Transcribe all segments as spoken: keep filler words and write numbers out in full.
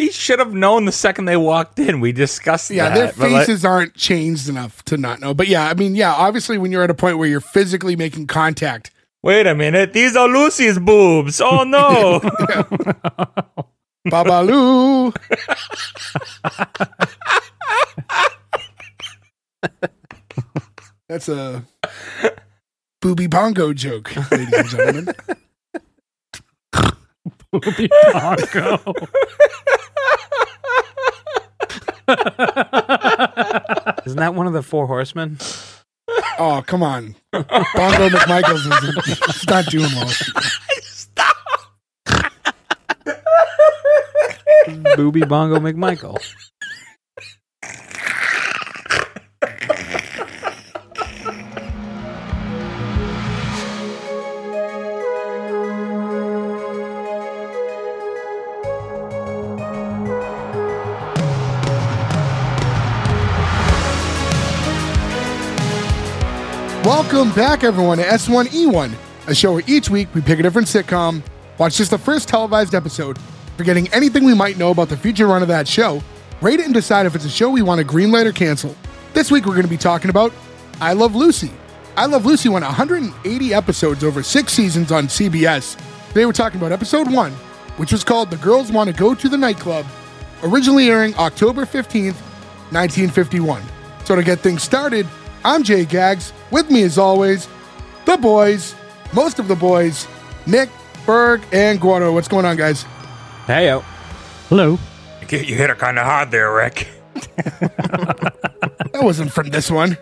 He should have known the second they walked in. We discussed yeah, that. their but like- faces aren't changed enough to not know. But yeah, I mean, yeah, obviously when you're at a point where you're physically making contact. Wait a minute. These are Lucy's boobs. Oh, no. Babaloo. That's a booby bongo joke, ladies and gentlemen. Booby bongo. Isn't that one of the four horsemen? Oh, come on. Bongo McMichaels is it's not doing well. Stop. Booby Bongo McMichael. Welcome back, everyone, to S one E one, a show where each week we pick a different sitcom, watch just the first televised episode, forgetting anything we might know about the future run of that show, rate it and decide if it's a show we want to greenlight or cancel. This week we're going to be talking about I Love Lucy. I Love Lucy won one hundred eighty episodes over six seasons on C B S. Today we're talking about episode one, which was called The Girls Want to Go to the Nightclub, originally airing October fifteenth, nineteen fifty-one. So to get things started, I'm Jay Gags. With me, as always, the boys, most of the boys, Nick, Berg, and Gordo. What's going on, guys? Hey, yo. Hello. You hit her kind of hard there, Rick. That wasn't from this one.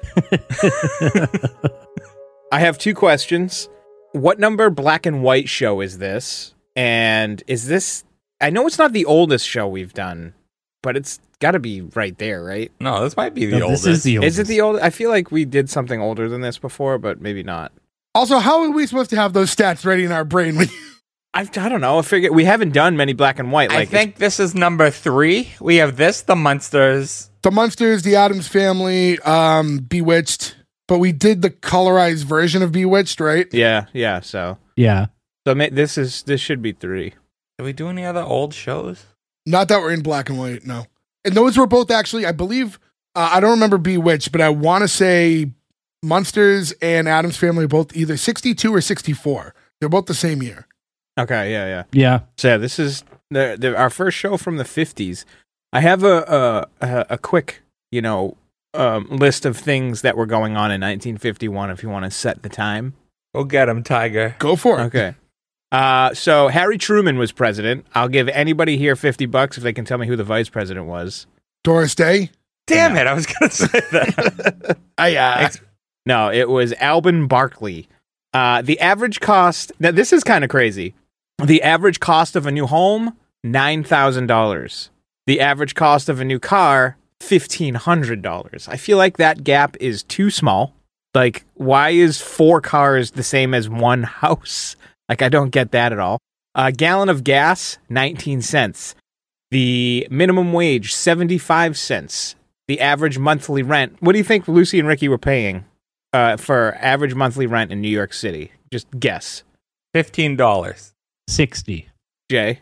I have two questions. What number black and white show is this? And is this... I know it's not the oldest show we've done, but it's got to be right there, right? No, this might be the No, oldest. This is the oldest. Is it the old? I feel like we did something older than this before, but maybe not. Also, how are we supposed to have those stats ready in our brain? When I, I don't know. I figure we haven't done many black and white. Like I think this is number three. We have this, The Munsters. the Munsters, the Addams Family, um, Bewitched, but we did the colorized version of Bewitched, right? Yeah, yeah. So, Yeah. so ma- this is this should be three. Did we do any other old shows? Not that we're in black and white, no. And those were both actually, I believe, uh, I don't remember Bewitched, but I want to say Munsters and Addams Family are both either sixty-two or sixty-four. They're both the same year. Okay, yeah, yeah. Yeah. So yeah, this is the, the our first show from the fifties. I have a a, a, a quick, you know, um, list of things that were going on in nineteen fifty-one. If you want to set the time. Go get him, Tiger. Go for it. Okay. Uh, so Harry Truman was president. I'll give anybody here fifty bucks if they can tell me who the vice president was. Doris Day. Damn it, I was going to say that. I, uh, No, it was Alban Barkley. Uh, the average cost, now this is kind of crazy. The average cost of a new home, nine thousand dollars. The average cost of a new car, fifteen hundred dollars. I feel like that gap is too small. Like, why is four cars the same as one house? Like, I don't get that at all. A gallon of gas, nineteen cents. The minimum wage, seventy-five cents. The average monthly rent. What do you think Lucy and Ricky were paying uh, for average monthly rent in New York City? Just guess. fifteen dollars. sixty. Jay?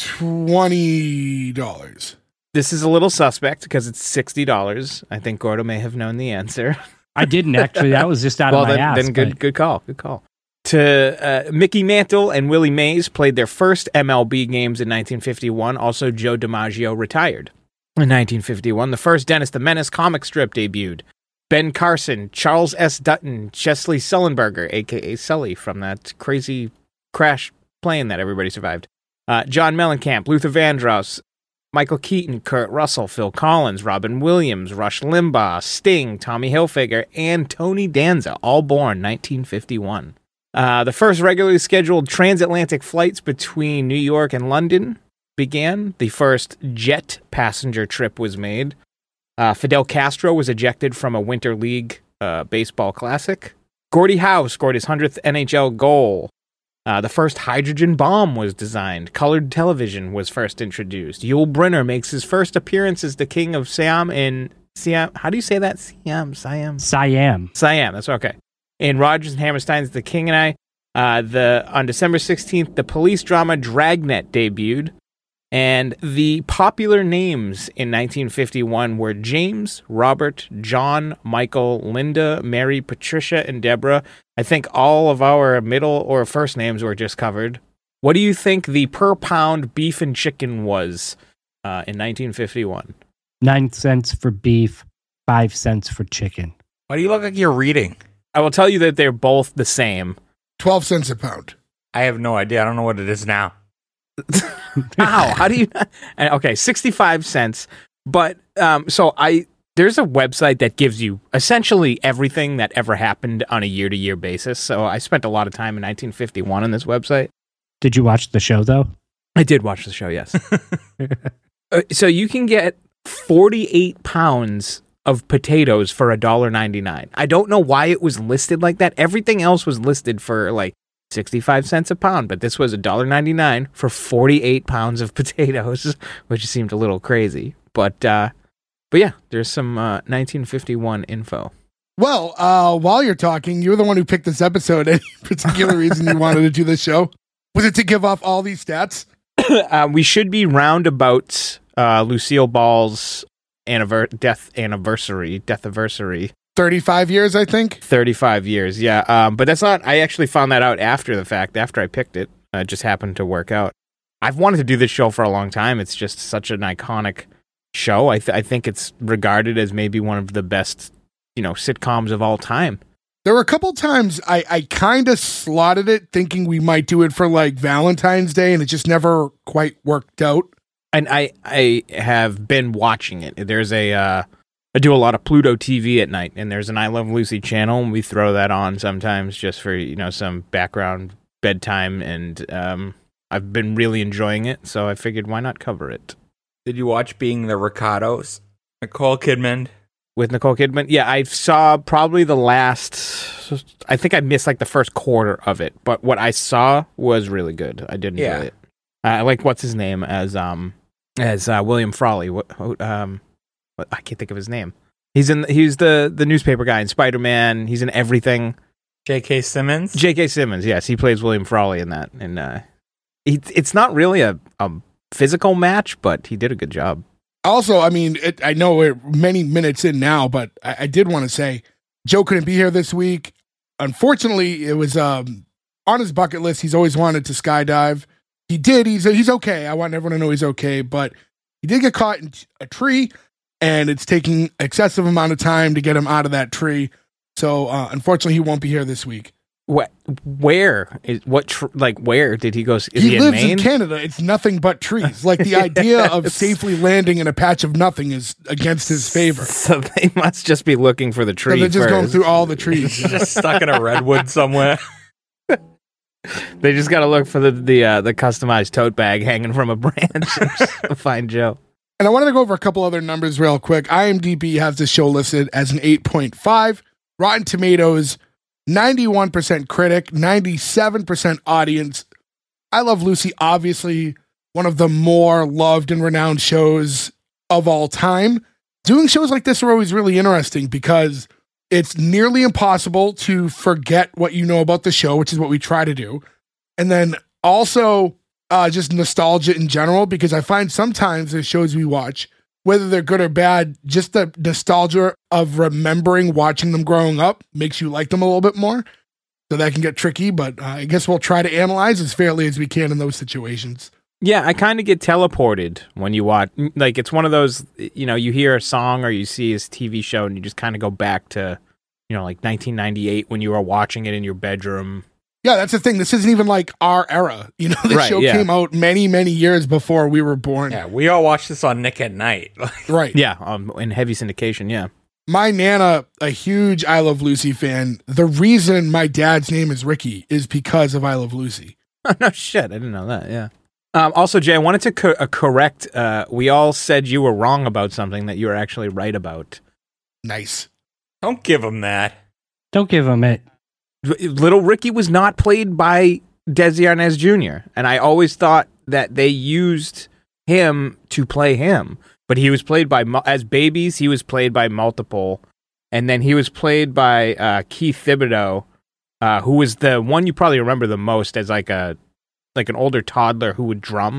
twenty dollars. This is a little suspect because it's sixty dollars. I think Gordo may have known the answer. I didn't actually. That was just out well, of my then, ass. then good, but- good call. Good call. To uh, Mickey Mantle and Willie Mays played their first M L B games in nineteen fifty-one. Also, Joe DiMaggio retired in nineteen fifty-one. The first Dennis the Menace comic strip debuted. Ben Carson, Charles S. Dutton, Chesley Sullenberger, a k a. Sully from that crazy crash plane that everybody survived. Uh, John Mellencamp, Luther Vandross, Michael Keaton, Kurt Russell, Phil Collins, Robin Williams, Rush Limbaugh, Sting, Tommy Hilfiger, and Tony Danza, all born nineteen fifty-one. Uh, the first regularly scheduled transatlantic flights between New York and London began. The first jet passenger trip was made. Uh, Fidel Castro was ejected from a Winter League uh, baseball classic. Gordie Howe scored his hundredth N H L goal. Uh, the first hydrogen bomb was designed. Colored television was first introduced. Yul Brynner makes his first appearance as the king of Siam in Siam. How do you say that? Siam, Siam, Siam. Siam. That's okay. In Rodgers and Hammerstein's The King and I, uh, the on December sixteenth, the police drama Dragnet debuted. And the popular names in nineteen fifty-one were James, Robert, John, Michael, Linda, Mary, Patricia, and Deborah. I think all of our middle or first names were just covered. What do you think the per pound beef and chicken was uh, in nineteen fifty-one? Nine cents for beef, five cents for chicken. Why do you look like you're reading? I will tell you that they're both the same. twelve cents a pound. I have no idea. I don't know what it is now. How? How do you? Okay, sixty-five cents. But um, so I there's a website that gives you essentially everything that ever happened on a year-to-year basis. So I spent a lot of time in nineteen fifty-one on this website. Did you watch the show, though? I did watch the show, yes. uh, so you can get forty-eight pounds of potatoes for one dollar and ninety-nine cents. I don't know why it was listed like that. Everything else was listed for like sixty-five cents a pound, but this was one dollar and ninety-nine cents for forty-eight pounds of potatoes, which seemed a little crazy. But uh, but yeah, there's some uh, nineteen fifty-one info. Well, uh, while you're talking, you're the one who picked this episode. Any particular reason you wanted to do this show? Was it to give off all these stats? uh, we should be round about uh, Lucille Ball's anniver- death anniversary, death anniversary. thirty-five years, I think. thirty-five years, yeah. Um, but that's not, I actually found that out after the fact, after I picked it. Uh, it just happened to work out. I've wanted to do this show for a long time. It's just such an iconic show. I, th- I think it's regarded as maybe one of the best, you know, sitcoms of all time. There were a couple times I, I kind of slotted it thinking we might do it for like Valentine's Day, and it just never quite worked out. And I, I have been watching it. There's a, uh, I do a lot of Pluto T V at night, and there's an I Love Lucy channel, and we throw that on sometimes just for, you know, some background bedtime, and um, I've been really enjoying it, so I figured why not cover it. Did you watch Being the Ricardos? Nicole Kidman? With Nicole Kidman? Yeah, I saw probably the last, I think I missed like the first quarter of it, but what I saw was really good. I did enjoy Yeah. it. Uh, I like, what's his name as um as uh, William Frawley. What, um, what, I can't think of his name. He's in. He's the, the newspaper guy in Spider-Man. He's in everything. J K. Simmons? J K. Simmons, yes. He plays William Frawley in that. And uh, he, it's not really a, a physical match, but he did a good job. Also, I mean, it, I know we're many minutes in now, but I, I did want to say Joe couldn't be here this week. Unfortunately, it was um, on his bucket list. He's always wanted to skydive. He did. He's he's okay. I want everyone to know he's okay, but he did get caught in a tree, and it's taking excessive amount of time to get him out of that tree. So, uh, unfortunately, he won't be here this week. What? Where is what? Tr- like, where did he go? Is He, he, in lives Maine? in Canada. It's nothing but trees. Like the idea of safely landing in a patch of nothing is against his favor. So they must just be looking for the So tree. they're just going first. through all the trees. He's just stuck in a redwood somewhere. They just got to look for the the uh, the customized tote bag hanging from a branch to find Joe. And I wanted to go over a couple other numbers real quick. IMDb has this show listed as an eight point five. Rotten Tomatoes, ninety-one percent critic, ninety-seven percent audience. I Love Lucy, obviously one of the more loved and renowned shows of all time. Doing shows like this are always really interesting because it's nearly impossible to forget what you know about the show, which is what we try to do. And then also uh, just nostalgia in general, because I find sometimes the shows we watch, whether they're good or bad, just the nostalgia of remembering watching them growing up makes you like them a little bit more. So that can get tricky, but uh, I guess we'll try to analyze as fairly as we can in those situations. Yeah, I kind of get teleported when you watch. Like, it's one of those, you know, you hear a song or you see his T V show and you just kind of go back to, you know, like nineteen ninety-eight when you were watching it in your bedroom. Yeah, that's the thing. This isn't even like our era. You know, the Right, show yeah. came out many, many years before we were born. Yeah, we all watched this on Nick at Night. Right. Yeah, um, in heavy syndication, yeah. My Nana, a huge I Love Lucy fan. The reason my dad's name is Ricky is because of I Love Lucy. Oh, no shit. I didn't know that, yeah. Um, also, Jay, I wanted to co- uh, correct, uh, we all said you were wrong about something that you were actually right about. Nice. Don't give him that. Don't give him it. Little Ricky was not played by Desi Arnaz Junior And I always thought that they used him to play him. But he was played by, as babies, he was played by multiple. And then he was played by uh, Keith Thibodeau, uh, who was the one you probably remember the most as like a like an older toddler who would drum.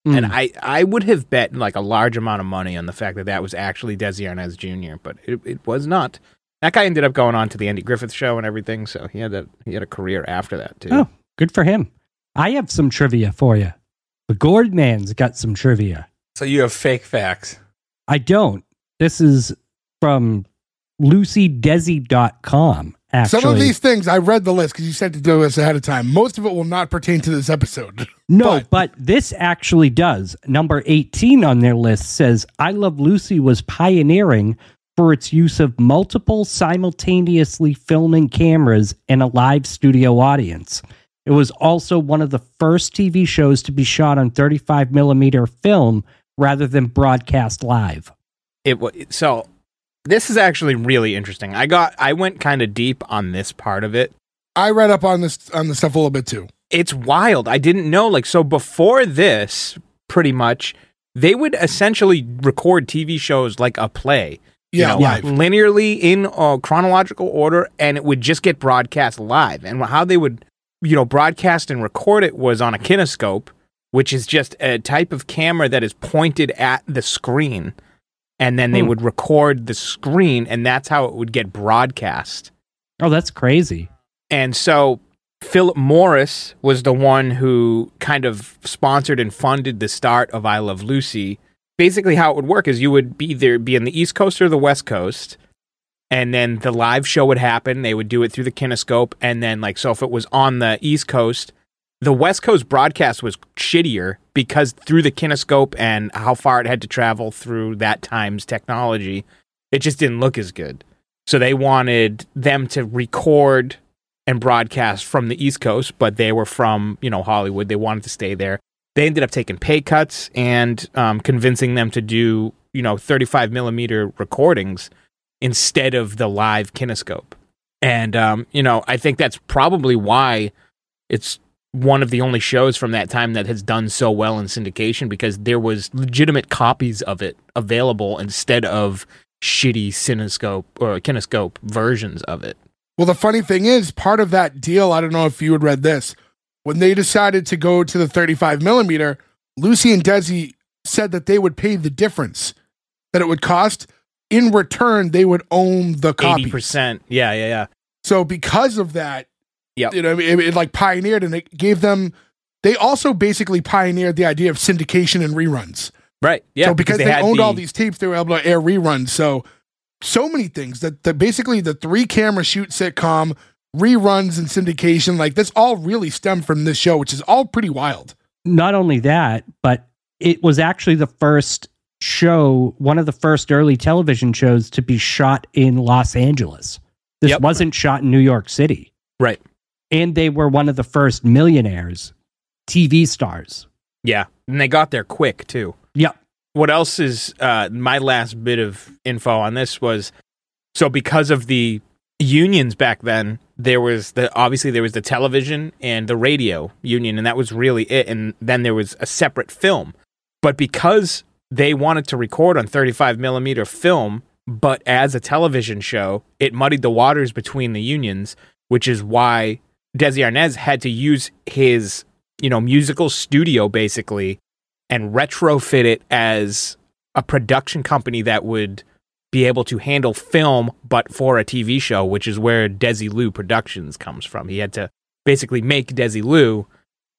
And I, I would have bet like a large amount of money on the fact that that was actually Desi Arnaz Junior, but it, it was not. That guy ended up going on to the Andy Griffith Show and everything, so he had a he had a career after that too. Oh, good for him. I have some trivia for you. The Gord Man's got some trivia. So you have fake facts. I don't. This is from Lucy Desi dot com. Actually, Some of these things, I read the list because you sent it to us ahead of time. Most of it will not pertain to this episode. No, but, but this actually does. Number eighteen on their list says, I Love Lucy was pioneering for its use of multiple simultaneously filming cameras and a live studio audience. It was also one of the first T V shows to be shot on thirty-five millimeter film rather than broadcast live. It was so. This is actually really interesting. I got I went kind of deep on this part of it. I read up on this on the stuff a little bit too. It's wild. I didn't know. Like, so before this, pretty much, they would essentially record T V shows like a play. Yeah, you know, live. linearly in uh, chronological order, and it would just get broadcast live. And how they would, you know, broadcast and record it was on a kinescope, which is just a type of camera that is pointed at the screen. And then they Hmm. would record the screen, and that's how it would get broadcast. Oh, that's crazy. And so Philip Morris was the one who kind of sponsored and funded the start of I Love Lucy. Basically, how it would work is you would be there, be on the East Coast or the West Coast, and then the live show would happen. They would do it through the kinescope, and then, like, so if it was on the East Coast, the West Coast broadcast was shittier because through the kinescope and how far it had to travel through that time's technology, it just didn't look as good. So they wanted them to record and broadcast from the East Coast, but they were from, you know, Hollywood. They wanted to stay there. They ended up taking pay cuts and um, convincing them to do, you know, thirty-five millimeter recordings instead of the live kinescope. And, um, you know, I think that's probably why it's one of the only shows from that time that has done so well in syndication, because there was legitimate copies of it available instead of shitty cinescope or kinescope versions of it. Well, the funny thing is, part of that deal, I don't know if you had read this, when they decided to go to the thirty-five millimeter, Lucy and Desi said that they would pay the difference that it would cost. In return, they would own the copies. eighty percent. Yeah, yeah, yeah. So because of that, Yep. you know, it, it like pioneered, and it gave them, they also basically pioneered the idea of syndication and reruns. Right. Yeah. So because they, had owned the- all these tapes, they were able to air reruns. So, so many things that, that basically the three camera shoot sitcom, reruns and syndication, like this all really stemmed from this show, which is all pretty wild. Not only that, but it was actually the first show, one of the first early television shows to be shot in Los Angeles. This Yep. wasn't shot in New York City. Right. And they were one of the first millionaires, T V stars. Yeah. And they got there quick, too. Yep. What else is uh, my last bit of info on this was, so because of the unions back then, there was the obviously there was the television and the radio union, and that was really it. And then there was a separate film. But because they wanted to record on thirty-five millimeter film, but as a television show, it muddied the waters between the unions, which is why Desi Arnaz had to use his, you know, musical studio basically and retrofit it as a production company that would be able to handle film, but for a T V show, which is where Desilu Productions comes from. He had to basically make Desilu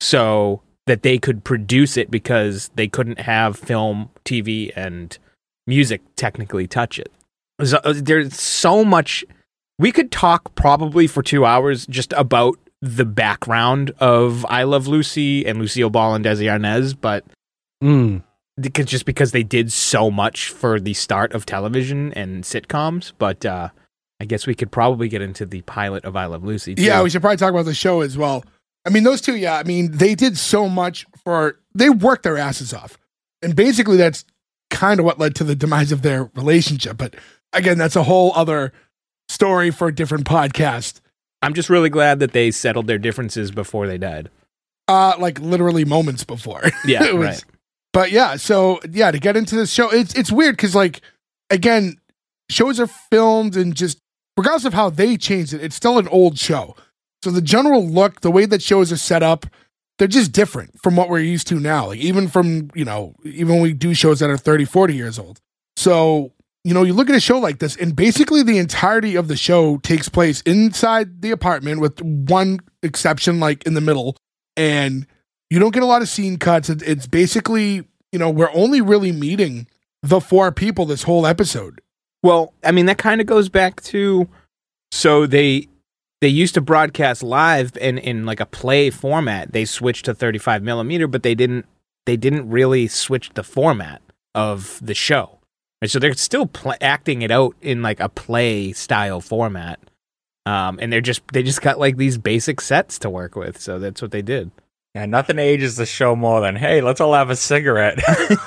so that they could produce it because they couldn't have film, T V, and music technically touch it. So, there's so much. We could talk probably for two hours just about the background of I Love Lucy and Lucille Ball and Desi Arnaz, but Mm. because just because they did so much for the start of television and sitcoms. But uh, I guess we could probably get into the pilot of I Love Lucy, too. Yeah, we should probably talk about the show as well. I mean, those two, yeah, I mean, they did so much for, they worked their asses off. And basically that's kind of what led to the demise of their relationship. But again, that's a whole other story for a different podcast. I'm just really glad that they settled their differences before they died. Uh, like literally moments before. Yeah, It was- right. But yeah, so yeah, to get into this show, it's it's weird because like again, shows are filmed and just regardless of how they changed it, it's still an old show. So the general look, the way that shows are set up, they're just different from what we're used to now. Like even from, you know, even when we do shows that are thirty, forty years old. So, you know, you look at a show like this and basically the entirety of the show takes place inside the apartment with one exception, like in the middle. And you don't get a lot of scene cuts. It's basically, you know, we're only really meeting the four people this whole episode. Well, I mean, that kind of goes back to, so they they used to broadcast live in, in like a play format. They switched to thirty-five millimeter, but they didn't they didn't really switch the format of the show. And so they're still pl- acting it out in like a play style format. Um, and they're just they just got like these basic sets to work with. So that's what they did. Yeah, nothing ages the show more than, hey, let's all have a cigarette.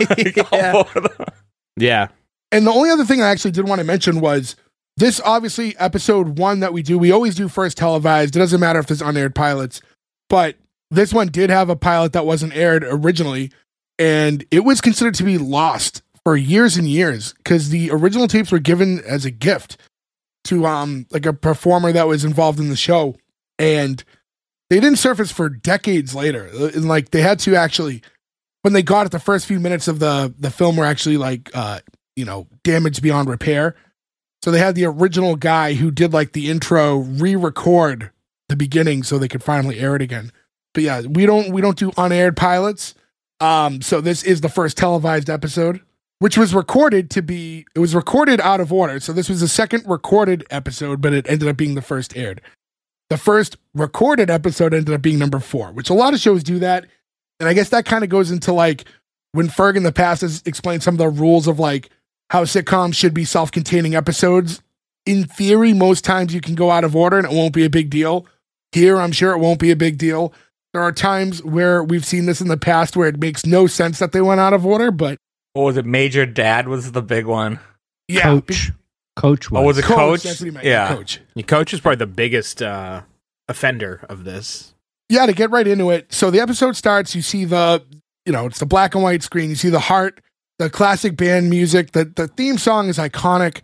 yeah. yeah. And the only other thing I actually did want to mention was this, obviously, episode one that we do, we always do first televised. It doesn't matter if there's unaired pilots, but this one did have a pilot that wasn't aired originally, and it was considered to be lost for years and years because the original tapes were given as a gift to um like a performer that was involved in the show, and they didn't surface for decades later. And like they had to actually, when they got it, the first few minutes of the the film were actually like uh you know, damaged beyond repair. So they had the original guy who did like the intro re-record the beginning so they could finally air it again. But yeah, we don't we don't do unaired pilots. Um, so this is the first televised episode, which was recorded to be it was recorded out of order. So this was the second recorded episode, but it ended up being the first aired. The first recorded episode ended up being number four, which a lot of shows do that. And I guess that kind of goes into like when Ferg in the past has explained some of the rules of like how sitcoms should be self-containing episodes. In theory, most times you can go out of order and it won't be a big deal. Here, I'm sure it won't be a big deal. There are times where we've seen this in the past where it makes no sense that they went out of order, but... What was it? Major Dad was the big one. Yeah. Coach. Coach was. Oh, was it Coach? Coach? That's what he meant. Yeah. Coach. Your coach is probably the biggest uh, offender of this. Yeah, to get right into it. So the episode starts, you see the, you know, it's the black and white screen. You see the heart, the classic band music. The, the theme song is iconic.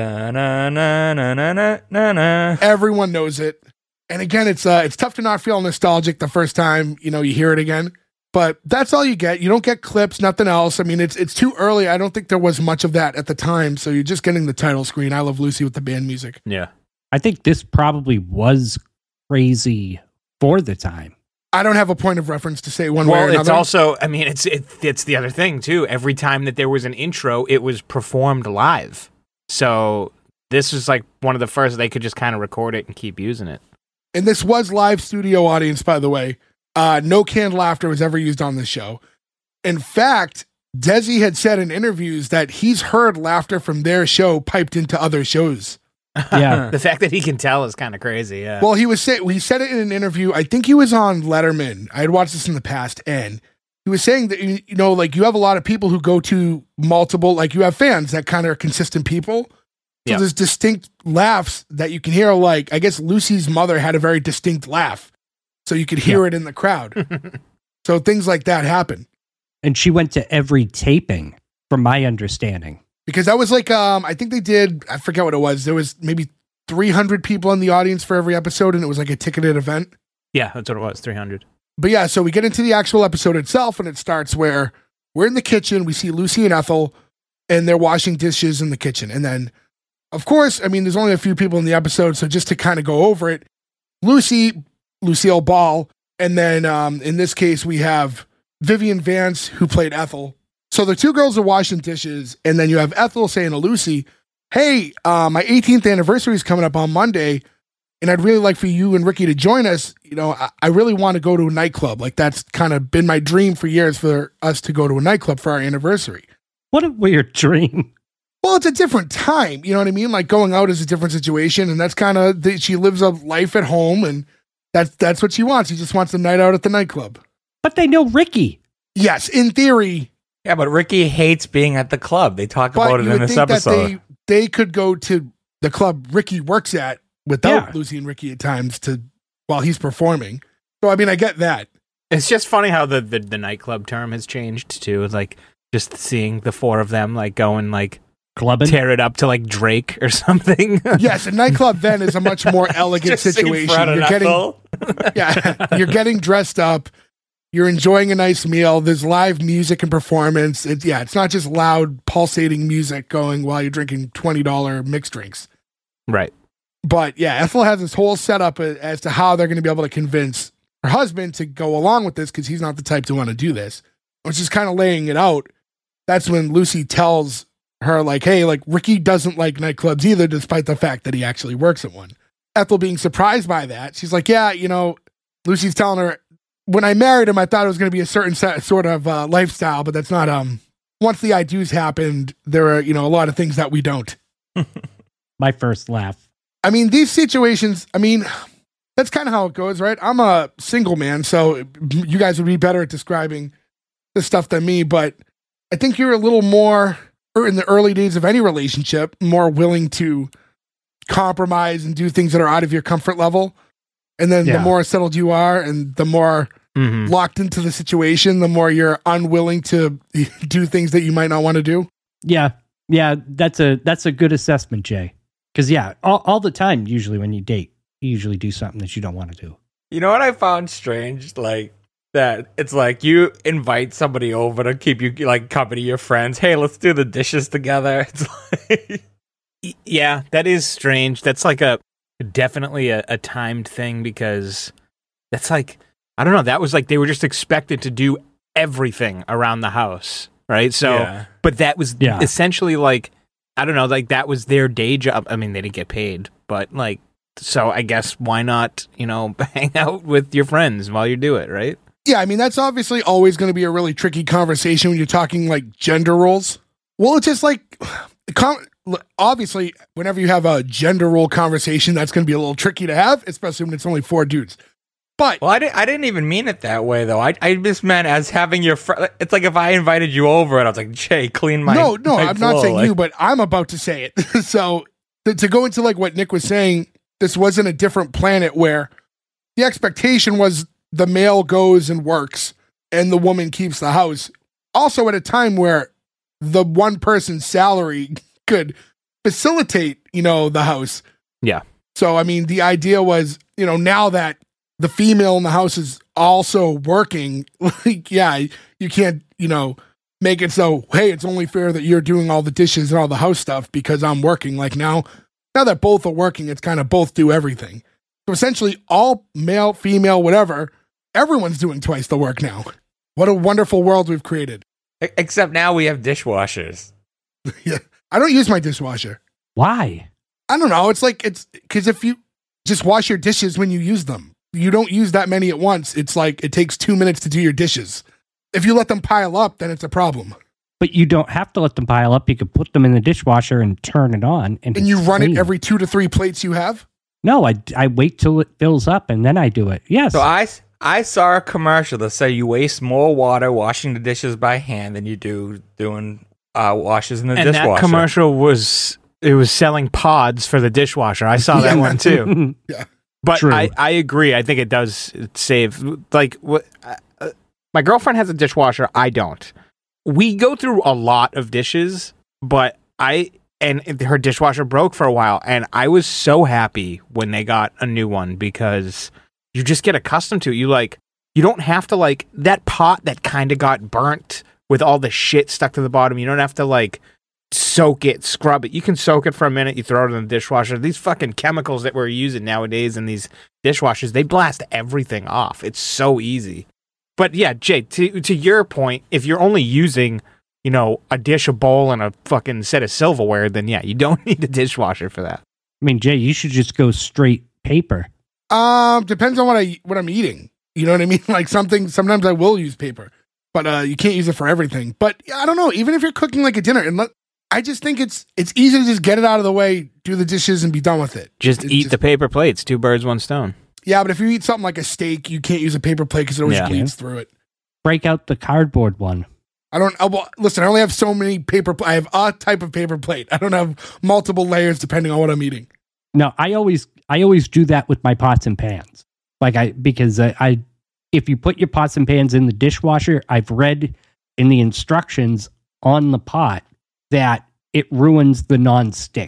Da-na-na-na-na-na-na. Everyone knows it. And again, it's uh, it's tough to not feel nostalgic the first time, you know, you hear it again. But that's all you get. You don't get clips, nothing else. I mean, it's it's too early. I don't think there was much of that at the time. So you're just getting the title screen, I Love Lucy, with the band music. Yeah. I think this probably was crazy for the time. I don't have a point of reference to say one way or Well, another. it's also, I mean, it's it, it's the other thing, too. Every time that there was an intro, it was performed live. So this was like one of the first they could just kind of record it and keep using it. And this was live studio audience, by the way. Uh, no canned laughter was ever used on the show. In fact, Desi had said in interviews that he's heard laughter from their show piped into other shows. Yeah. The fact that he can tell is kind of crazy, yeah. Well, he was say, he said it in an interview. I think he was on Letterman. I had watched this in the past, and he was saying that, you know, like you have a lot of people who go to multiple, like you have fans that kind of are consistent people. So Yeah. there's distinct laughs that you can hear. Like, I guess Lucy's mother had a very distinct laugh, so you could hear Yeah. it in the crowd. So things like that happen. And she went to every taping, from my understanding. Because that was like, um, I think they did, I forget what it was. There was maybe three hundred people in the audience for every episode, and it was like a ticketed event. Yeah, that's what it was, three hundred. But yeah, so we get into the actual episode itself, and it starts where we're in the kitchen. We see Lucy and Ethel, and they're washing dishes in the kitchen. And then, of course, I mean, there's only a few people in the episode, so just to kind of go over it, Lucy, Lucille Ball, and then um, in this case, we have Vivian Vance, who played Ethel. So the two girls are washing dishes, and then you have Ethel saying to Lucy, hey, uh, my eighteenth anniversary is coming up on Monday, and I'd really like for you and Ricky to join us. You know, I, I really want to go to a nightclub. Like, that's kind of been my dream for years, for us to go to a nightclub for our anniversary. What a weird dream. Well, it's a different time. You know what I mean? Like, going out is a different situation, and that's kind of, she lives a life at home, and that's, that's what she wants. She just wants a night out at the nightclub. But they know Ricky. Yes, in theory. Yeah, but Ricky hates being at the club. They talk But about it you in would this think episode. that they, they could go to the club Ricky works at without Yeah. Lucy and Ricky at times to while he's performing. So, I mean, I get that. It's just funny how the, the, the nightclub term has changed, too. It's like, just seeing the four of them, like, go and, like, Clubbing. tear it up to, like, Drake or something. Yes, a nightclub then is a much more elegant Just in situation. front of You're getting, Ethel. yeah, you're getting dressed up. You're enjoying a nice meal. There's live music and performance. It's yeah, it's not just loud, pulsating music going while you're drinking twenty dollars mixed drinks. Right. But yeah, Ethel has this whole setup as to how they're going to be able to convince her husband to go along with this because he's not the type to want to do this, which is kind of laying it out. That's when Lucy tells her, like, hey, like, Ricky doesn't like nightclubs either, despite the fact that he actually works at one. Ethel being surprised by that, she's like, yeah, you know, Lucy's telling her, when I married him, I thought it was going to be a certain set, sort of uh, lifestyle, but that's not, um, once the I do's happened, there are, you know, a lot of things that we don't. My first laugh. I mean, these situations, I mean, that's kind of how it goes, right? I'm a single man, so you guys would be better at describing this stuff than me, but I think you're a little more, or in the early days of any relationship, more willing to compromise and do things that are out of your comfort level. And then Yeah. the more settled you are and the more Mhm. locked into the situation, the more you're unwilling to do things that you might not want to do. Yeah, yeah, that's a that's a good assessment, Jay. Because yeah, all, all the time, usually when you date, you usually do something that you don't want to do. You know what I found strange? Like that it's like you invite somebody over to keep you like company, your friends. Hey, let's do the dishes together. It's like Y- Yeah, that is strange. That's like a definitely a, a timed thing because that's like I don't know. That was like they were just expected to do everything around the house, right? So, Yeah. but that was Yeah. essentially like I don't know, like that was their day job. I mean, they didn't get paid, but like so. I guess why not? You know, hang out with your friends while you do it, right? Yeah, I mean, that's obviously always going to be a really tricky conversation when you're talking like gender roles. Well, it's just like, com- obviously, whenever you have a gender role conversation, that's going to be a little tricky to have, especially when it's only four dudes. But Well, I didn't. I didn't even mean it that way, though. I I just meant as having your friend. It's like if I invited you over and I was like, "Jay, clean my." no, no, my I'm not floor," saying like- you, but I'm about to say it. So to, to go into like what Nick was saying, this wasn't a different planet where the expectation was the male goes and works and the woman keeps the house. Also at a time where the one person's salary could facilitate, you know, the house. Yeah. So, I mean, the idea was, you know, now that the female in the house is also working, like, yeah, you can't, you know, make it so, hey, it's only fair that you're doing all the dishes and all the house stuff because I'm working. Like now, now that both are working, it's kind of both do everything. So essentially all male, female, whatever, everyone's doing twice the work now. What a wonderful world we've created. E- Except now we have dishwashers. Yeah. I don't use my dishwasher. Why? I don't know. It's like, it's because if you just wash your dishes when you use them, you don't use that many at once. It's like it takes two minutes to do your dishes. If you let them pile up, then it's a problem. But you don't have to let them pile up. You could put them in the dishwasher and turn it on. And, And you it's run clean. it every two to three plates you have. No, I, I wait till it fills up and then I do it. Yes. So I, s- I saw a commercial that said you waste more water washing the dishes by hand than you do doing uh, washes in the And dishwasher. that commercial was it was selling pods for the dishwasher. I saw that Yeah. one too. But True. I, I agree. I think it does save. Like, what? Uh, my girlfriend has a dishwasher. I don't. We go through a lot of dishes, but I and her dishwasher broke for a while, and I was so happy when they got a new one because you just get accustomed to it. You like you don't have to like that pot that kind of got burnt with all the shit stuck to the bottom. You don't have to like soak it, scrub it. You can soak it for a minute, you throw it in the dishwasher. These fucking chemicals that we're using nowadays in these dishwashers, they blast everything off. It's so easy. But yeah, Jay, to to your point, if you're only using, you know, a dish, a bowl, and a fucking set of silverware, then yeah, you don't need a dishwasher for that. I mean, Jay, you should just go straight paper. Um, depends on what I what I'm eating. You know what I mean? Like something. Sometimes I will use paper, but uh, you can't use it for everything. But I don't know. Even if you're cooking like a dinner, and let, I just think it's it's easy to just get it out of the way, do the dishes, and be done with it. Just It's eat the paper plates. Two birds, one stone. Yeah, but if you eat something like a steak, you can't use a paper plate because it always Yeah. bleeds through it. Break out the cardboard one. I don't. Oh, well, listen, I only have so many paper. Pl- I have a type of paper plate. I don't have multiple layers depending on what I'm eating. No, I always I always do that with my pots and pans. Like I because I, I if you put your pots and pans in the dishwasher, I've read in the instructions on the pot that it ruins the non-stick.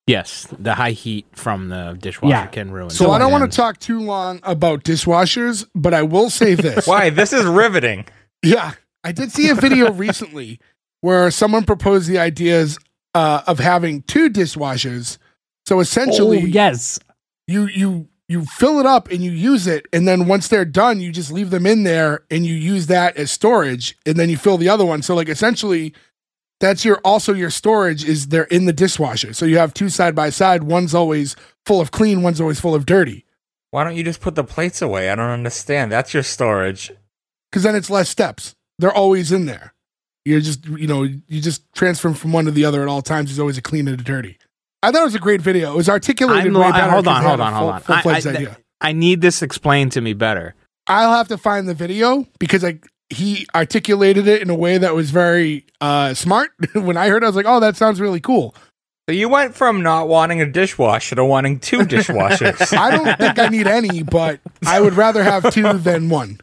Yes, the high heat from the dishwasher Yeah. can ruin. So I don't want items. to talk too long about dishwashers, but I will say this. Why? This is riveting. Yeah, I did see a video recently where someone proposed the ideas uh, of having two dishwashers. So essentially, Oh, yes. you you you fill it up and you use it, and then once they're done, you just leave them in there and you use that as storage, and then you fill the other one. So like essentially, that's your also your storage is they're in the dishwasher. So you have two side by side. One's always full of clean, one's always full of dirty. Why don't you just put the plates away? I don't understand. That's your storage. Because then it's less steps. They're always in there. You're just, you know, you just transfer them from one to the other at all times. There's always a clean and a dirty. I thought it was a great video. It was articulated I'm way li- better. hold 'cause on, they hold had a on, hold full- on. I, full-fledged I, idea. I need this explained to me better. I'll have to find the video because I he articulated it in a way that was very uh, smart. When I heard it, I was like, oh, that sounds really cool. So you went from not wanting a dishwasher to wanting two dishwashers. I don't think I need any, but I would rather have two than one.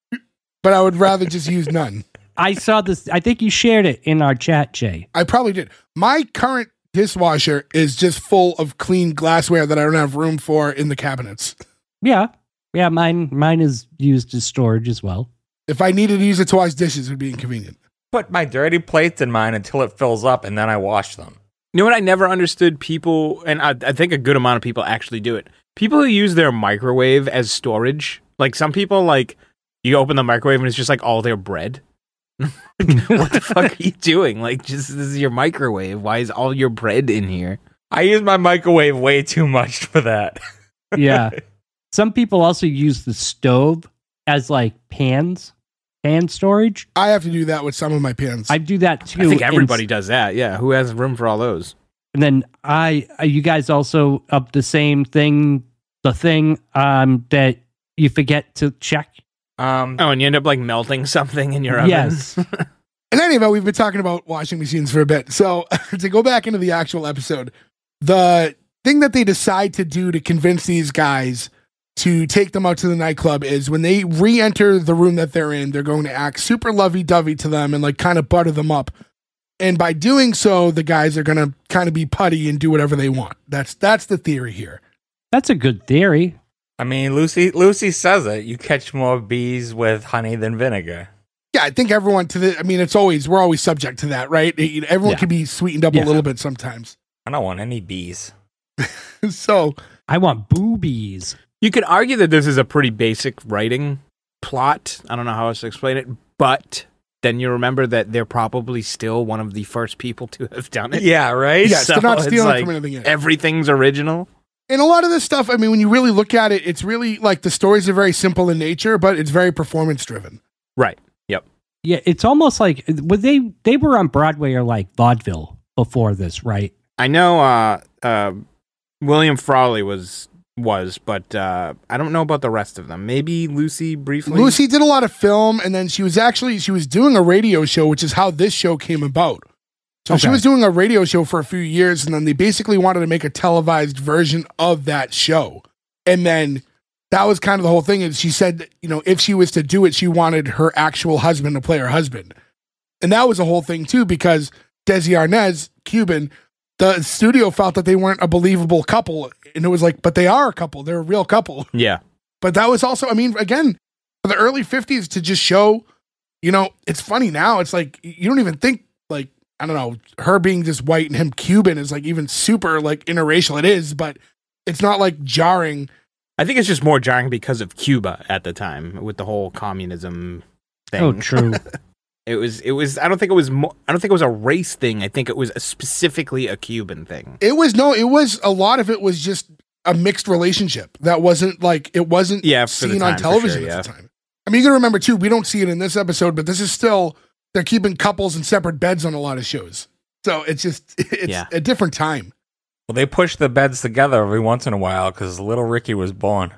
But I would rather just use none. I saw this. I think you shared it in our chat, Jay. I probably did. My current dishwasher is just full of clean glassware that I don't have room for in the cabinets. Yeah. Yeah, mine mine is used as storage as well. If I needed to use it to wash dishes, it would be inconvenient. Put my dirty plates in mine until it fills up, and then I wash them. You know what? I never understood people, and I, I think a good amount of people actually do it. People who use their microwave as storage. Like some people, like you open the microwave and it's just like all their bread. Like, what the fuck are you doing? Like, just this is your microwave. Why is all your bread in here? I use my microwave way too much for that. Yeah. Some people also use the stove as like pans, pan storage. I have to do that with some of my pans. I do that too. I think and- everybody does that. Yeah, who has room for all those? And then I, uh, you guys also up the same thing, the thing um, that you forget to check. Um, Oh, and you end up like melting something in your oven. Yes. In any event, we've been talking about washing machines for a bit. So to go back into the actual episode, the thing that they decide to do to convince these guys to take them out to the nightclub is when they re-enter the room that they're in, they're going to act super lovey-dovey to them and like kind of butter them up. And by doing so, the guys are going to kind of be putty and do whatever they want. That's that's the theory here. That's a good theory. I mean, Lucy Lucy says it. You catch more bees with honey than vinegar. Yeah, I think everyone to the, I mean, it's always, we're always subject to that, right? It- everyone Yeah. can be sweetened up Yeah. a little bit sometimes. I don't want any bees. So I want boobies. You could argue that this is a pretty basic writing plot. I don't know how else to explain it, but then you remember that they're probably still one of the first people to have done it. Yeah, right? yes, So they're not it's stealing like from anything yet. Everything's original. And a lot of this stuff, I mean, when you really look at it, it's really like the stories are very simple in nature, but it's very performance driven. Right. Yep. Yeah, it's almost like were they they were on Broadway or like vaudeville before this, right? I know uh, uh, William Frawley was was, but uh, I don't know about the rest of them. Maybe Lucy briefly. Lucy did a lot of film, and then she was actually she was doing a radio show, which is how this show came about. So she Okay. was doing a radio show for a few years, and then they basically wanted to make a televised version of that show. And then that was kind of the whole thing. Is she said, that, you know, if she was to do it, she wanted her actual husband to play her husband. And that was a whole thing too, because Desi Arnaz, Cuban, the studio felt that they weren't a believable couple. And it was like, but they are a couple. They're a real couple. Yeah. But that was also, I mean, again, for the early fifties to just show, you know, it's funny now. It's like, you don't even think like, I don't know, her being just white and him Cuban is like even super like interracial. It is, but it's not like jarring. I think it's just more jarring because of Cuba at the time with the whole communism thing. Oh, true. It was. It was. I don't think it was. Mo- I don't think it was a race thing. I think it was a specifically a Cuban thing. It was, no, it was, a lot of it was just a mixed relationship. That wasn't like, it wasn't Yeah, for the seen time, on for television sure, at the time. I mean, you gotta remember too, we don't see it in this episode, but this is still, they're keeping couples in separate beds on a lot of shows. So it's just, it's Yeah. a different time. Well, they push the beds together every once in a while because little Ricky was born.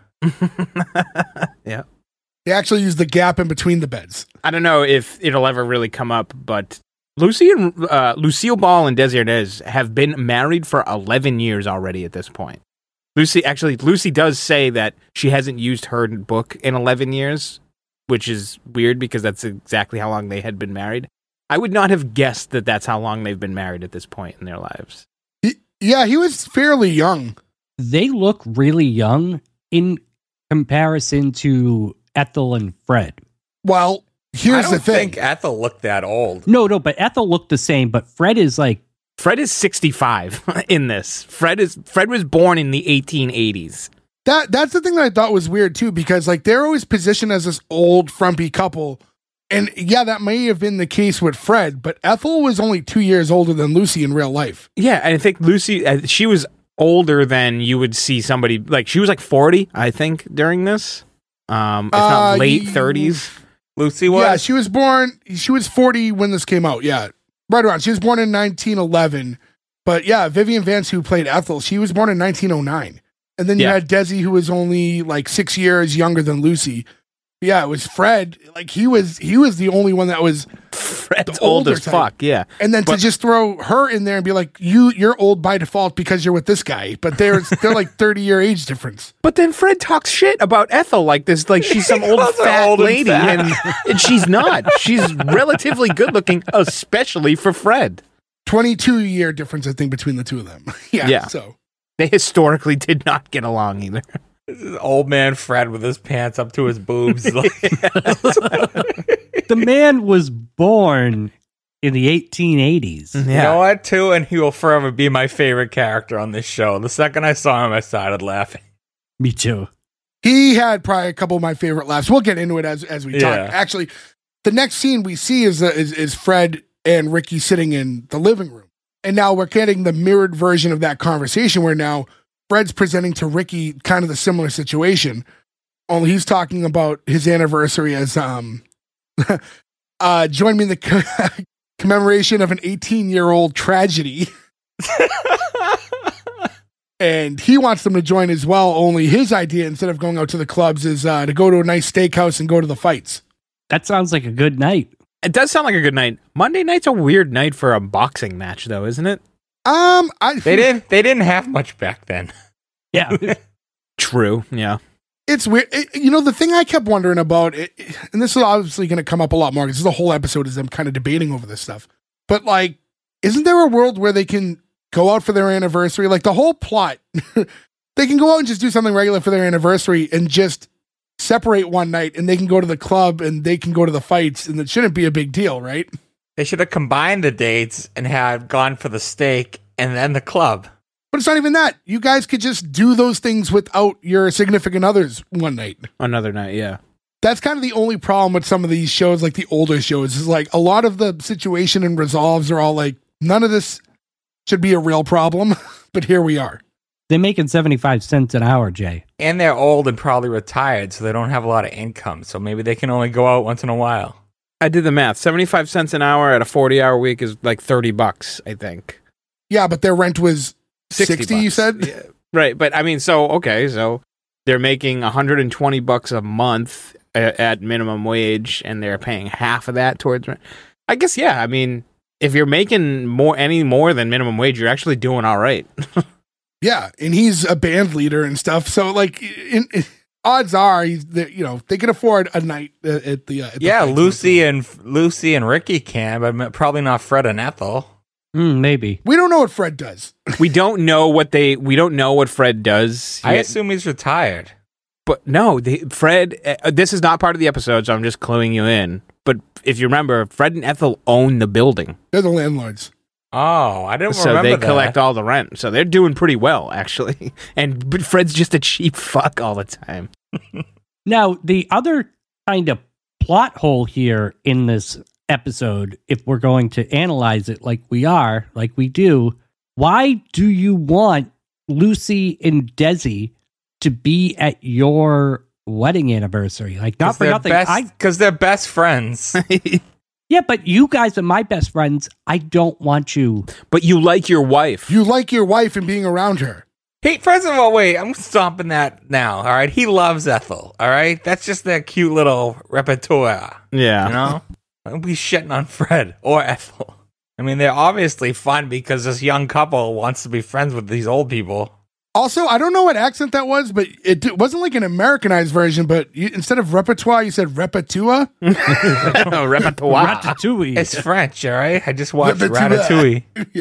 Yeah. They actually use the gap in between the beds. I don't know if it'll ever really come up, but Lucy and uh, Lucille Ball and Desi Arnaz have been married for eleven years already at this point. Lucy, actually, Lucy does say that she hasn't used her book in eleven years, which is weird because that's exactly how long they had been married. I would not have guessed that that's how long they've been married at this point in their lives. Yeah, he was fairly young. They look really young in comparison to Ethel and Fred. Well, here's I the don't thing. think Ethel looked that old. No, no, but Ethel looked the same, but Fred is like Fred is sixty-five in this. Fred is Fred was born in the eighteen eighties. That that's the thing that I thought was weird too, because like they're always positioned as this old frumpy couple. And yeah, that may have been the case with Fred, but Ethel was only two years older than Lucy in real life. Yeah, and I think Lucy, uh, she was older than you would see somebody, like she was like forty, I think, during this. Um, if not Uh, late ye- thirties. Lucy was. Yeah, she was born, she was forty when this came out. Yeah, right around. She was born in nineteen eleven. But yeah, Vivian Vance, who played Ethel, she was born in nineteen oh nine. And then you Yeah. had Desi, who was only like six years younger than Lucy. Yeah, it was Fred. Like he was, he was the only one that was, Fred's The old older as type. fuck, yeah. and then But- to just throw her in there and be like, you, you're old by default because you're with this guy. But there's they're like thirty year age difference. But then Fred talks shit about Ethel like this, like she's some old calls her fat old and lady, fat. and, and she's not. She's relatively good looking, especially for Fred. twenty-two year difference, I think, between the two of them. yeah, Yeah. So They historically did not get along either. This is old man Fred with his pants up to his boobs. Like, the man was born in the eighteen eighties. You know what, too? And he will forever be my favorite character on this show. The second I saw him, I started laughing. Me too. he had probably a couple of my favorite laughs. We'll get into it as as we Yeah. talk. Actually, the next scene we see is, uh, is is Fred and Ricky sitting in the living room, and now we're getting the mirrored version of that conversation where now Fred's presenting to Ricky kind of the similar situation, only he's talking about his anniversary as um uh join me in the co- commemoration of an eighteen year old tragedy. And he wants them to join as well, only his idea, instead of going out to the clubs, is uh, to go to a nice steakhouse and go to the fights. That sounds like a good night. It does sound like a good night. Monday night's a weird night for a boxing match, though, isn't it? Um, I They didn't. They didn't have much back then. Yeah. True, yeah. It's weird. It- you know, the thing I kept wondering about, it, and this is obviously going to come up a lot more because this is the whole episode is them kind of debating over this stuff. But like, isn't there a world where they can go out for their anniversary? Like the whole plot, they can go out and just do something regular for their anniversary and just separate one night, and they can go to the club and they can go to the fights, and it shouldn't be a big deal, right? They should have combined the dates and had gone for the steak and then the club. But it's not even that. You guys could just do those things without your significant others one night. Another night, yeah. That's kind of the only problem with some of these shows, like the older shows, is like a lot of the situation and resolves are all like, none of this should be a real problem, but here we are. They're making seventy-five cents an hour, Jay. And they're old and probably retired, so they don't have a lot of income. So maybe they can only go out once in a while. I did the math. seventy-five cents an hour at a forty hour week is like thirty bucks, I think. Yeah, but their rent was sixty, sixty you bucks. said? Yeah. Right, but I mean, so, okay, so they're making one hundred twenty bucks a month at, at minimum wage, and they're paying half of that towards rent. I guess, yeah, I mean, if you're making more any more than minimum wage, you're actually doing all right. Yeah, and he's a band leader and stuff. So, like, in, in, odds are, he's the, you know, they can afford a night uh, at the. Uh, at the Yeah, fights. Lucy and Lucy and Ricky can, but probably not Fred and Ethel. Mm, maybe. We don't know what Fred does. We don't know what they, we don't know what Fred does. I yet. assume he's retired. But no, they, Fred, uh, this is not part of the episode, so I'm just cluing you in. But if you remember, Fred and Ethel own the building. They're the landlords. Oh, I didn't So remember they that. collect all the rent. So they're doing pretty well, actually. And but Fred's just a cheap fuck all the time. Now, the other kind of plot hole here in this episode, if we're going to analyze it like we are, like we do, why do you want Lucy and Desi to be at your wedding anniversary? Like, not for nothing. I, Because they're best friends. yeah, but you guys are my best friends. I don't want you. But you like your wife. You like your wife and being around her. Hey, first of all, wait, I'm stomping that now, all right? He loves Ethel, all right? That's just their cute little repertoire, yeah. you know? Don't be shitting on Fred or Ethel. I mean, they're obviously fun because this young couple wants to be friends with these old people. Also, I don't know what accent that was, but it d- wasn't like an Americanized version, but you, instead of repertoire, you said repertoire. Repertoire. Ratatouille. It's French, all right? I just watched Ratatouille. Ratatouille. Yeah.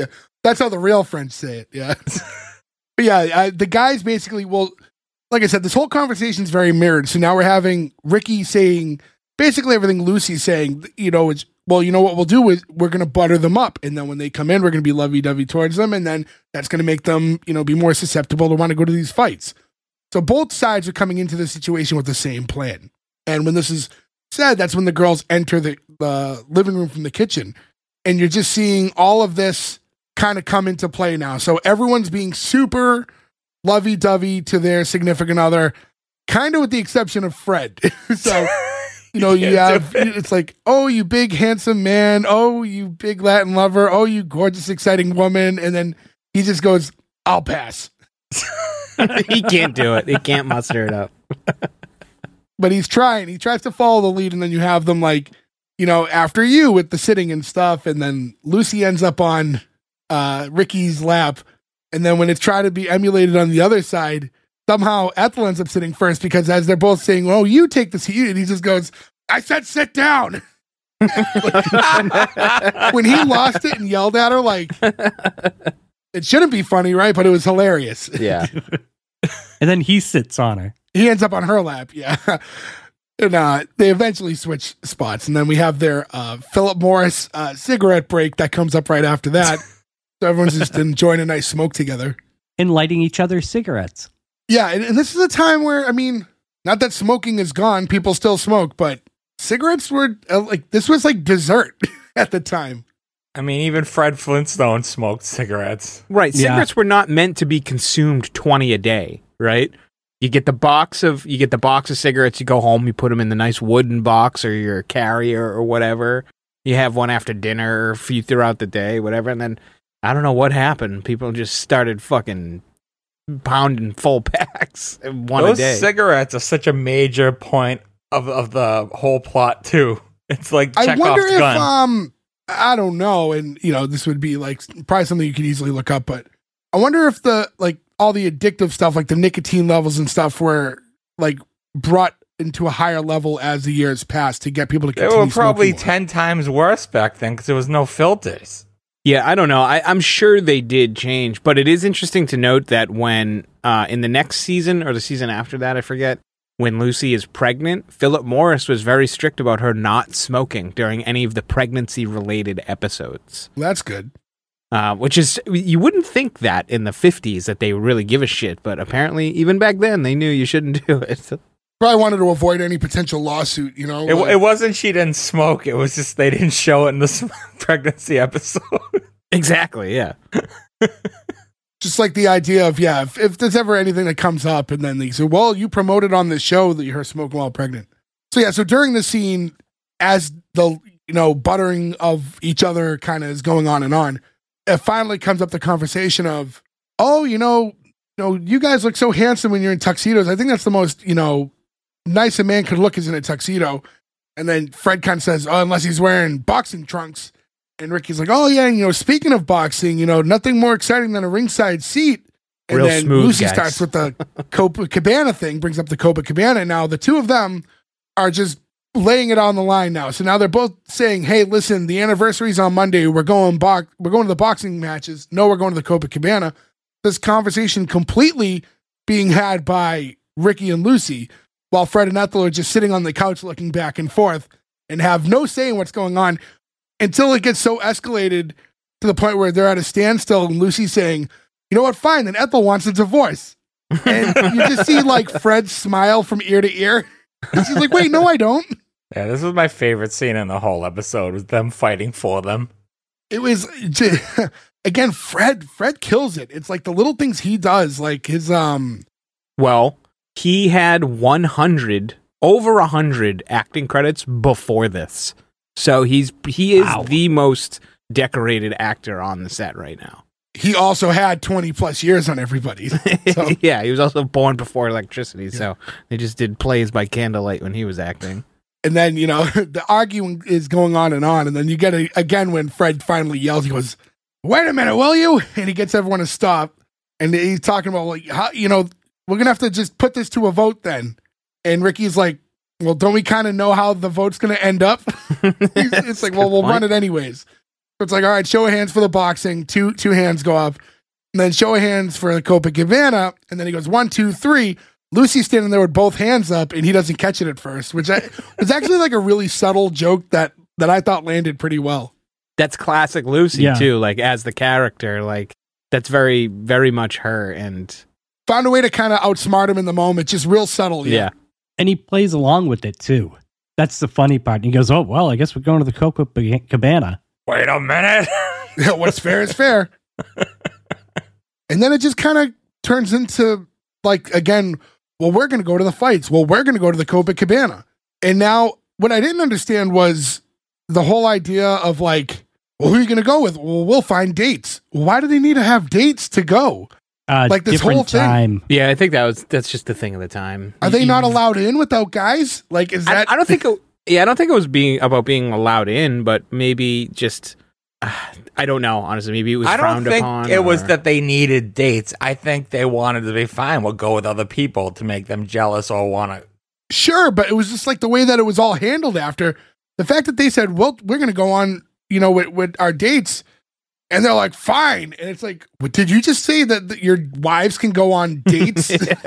That's how the real French say it. Yeah. But yeah, uh, the guys basically, well, like I said, this whole conversation is very mirrored. So now we're having Ricky saying basically everything Lucy's saying, you know, it's, well, you know what we'll do is we're going to butter them up. And then when they come in, we're going to be lovey-dovey towards them. And then that's going to make them, you know, be more susceptible to want to go to these fights. So both sides are coming into the situation with the same plan. And when this is said, that's when the girls enter the, the living room from the kitchen. And you're just seeing all of this kind of come into play now. So everyone's being super lovey-dovey to their significant other, kind of with the exception of Fred. So, you know, you have, it's like, oh, you big, handsome man. Oh, you big Latin lover. Oh, you gorgeous, exciting woman. And then he just goes, I'll pass. He can't do it. He can't muster it up. But he's trying. He tries to follow the lead, and then you have them like, you know, after you with the sitting and stuff. And then Lucy ends up on uh, Ricky's lap. And then when it's trying to be emulated on the other side, somehow Ethel ends up sitting first because as they're both saying, oh, you take the seat, and he just goes, I said sit down. When he lost it and yelled at her, like, it shouldn't be funny, right? But it was hilarious. Yeah. And then he sits on her. He ends up on her lap, yeah. And uh, they eventually switch spots. And then we have their uh, Philip Morris uh, cigarette break that comes up right after that. So everyone's just enjoying a nice smoke together. And lighting each other's cigarettes. Yeah, and, and this is a time where, I mean, not that smoking is gone, people still smoke, but cigarettes were, uh, like, this was like dessert at the time. I mean, even Fred Flintstone smoked cigarettes. Right. Yeah. Cigarettes were not meant to be consumed twenty a day, right? You get the box of you get the box of cigarettes, you go home, you put them in the nice wooden box or your carrier or whatever. You have one after dinner or a few throughout the day, whatever, and then I don't know what happened. People just started fucking pounding full packs one Those a day. cigarettes are such a major point of, of the whole plot too. It's like I wonder Chekhov's if, gun. um, I don't know, and, you know, this would be, like, probably something you could easily look up, but I wonder if the, like, all the addictive stuff, like the nicotine levels and stuff were, like, brought into a higher level as the years passed to get people to They continue were probably smoking more. ten times worse back then because there was no filters. Yeah, I don't know. I, I'm sure they did change, but it is interesting to note that when uh, in the next season or the season after that, I forget, when Lucy is pregnant, Philip Morris was very strict about her not smoking during any of the pregnancy-related episodes. Well, that's good. Uh, which is, you wouldn't think that in the fifties that they really give a shit, but apparently even back then they knew you shouldn't do it. Probably wanted to avoid any potential lawsuit, you know? It, like- it wasn't she didn't smoke. It was just they didn't show it in the pregnancy episode. Exactly, yeah. Just like the idea of, yeah, if, if there's ever anything that comes up and then they say, well, you promoted on this show that you're smoking while pregnant. So yeah, so during the scene, as the, you know, buttering of each other kind of is going on and on, it finally comes up the conversation of, oh, you know, you know, you guys look so handsome when you're in tuxedos. I think that's the most, you know, nice a man could look is in a tuxedo. And then Fred kind of says, oh, unless he's wearing boxing trunks. And Ricky's like, oh, yeah, and, you know, speaking of boxing, you know, nothing more exciting than a ringside seat. And Real then smooth, Lucy guys. starts with the Copacabana thing, brings up the Copacabana. Now, the two of them are just laying it on the line now. So now they're both saying, hey, listen, the anniversary's on Monday. We're going bo- We're going to the boxing matches. No, we're going to the Copacabana. This conversation completely being had by Ricky and Lucy, while Fred and Ethel are just sitting on the couch looking back and forth and have no say in what's going on until it gets so escalated to the point where they're at a standstill and Lucy's saying, you know what, fine, then Ethel wants a divorce. And you just see like Fred smile from ear to ear. And she's like, wait, no, I don't. Yeah, this was my favorite scene in the whole episode, was them fighting for them. It was, again, Fred, Fred kills it. It's like the little things he does, like his, um, Well, he had one hundred, over one hundred acting credits before this. So he's he is Wow. the most decorated actor on the set right now. he also had twenty plus years on everybody. So, Yeah, he was also born before electricity, so they just did plays by candlelight when he was acting. and then, you know, the arguing is going on and on. And then you get a, again, when Fred finally yells, he goes, wait a minute, will you? And he gets everyone to stop. And he's talking about, like, how, you know, we're going to have to just put this to a vote then. And Ricky's like, well, don't we kind of know how the vote's going to end up? It's like, well, we'll run it anyways. it's like, all right, show of hands for the boxing. Two two hands go up. And then show of hands for the Copacabana. And then he goes, one, two, three. Lucy's standing there with both hands up, and he doesn't catch it at first, which I, was actually like a really subtle joke that, that I thought landed pretty well. That's classic Lucy, Yeah. too, like, as the character. Like, that's very, very much her. And Found a way to kind of outsmart him in the moment, just real subtle. yeah. And he plays along with it too. That's the funny part. And he goes, oh, well, I guess we're going to the Copacabana. Wait a minute. Yeah, what's fair is fair. And then it just kind of turns into, like, again, well, we're going to go to the fights. Well, we're going to go to the Copacabana. And now what I didn't understand was the whole idea of, like, well, who are you going to go with? Well, we'll find dates. Why do they need to have dates to go? Uh, Like this different whole thing. time. Yeah, I think that was that's just the thing of the time. Are they You- not allowed in without guys? Like, is I, that... I don't think. It, yeah, I don't think it was being about being allowed in, but maybe just. Uh, I don't know. Honestly, maybe it was I don't frowned think upon. it was or- that they needed dates. I think they wanted to be fine. We'll go with other people to make them jealous or want to. Sure, but it was just like the way that it was all handled after. The fact that they said, well, we're going to go on, you know, with, with our dates. And they're like, fine. And it's like, what, did you just say that, that your wives can go on dates?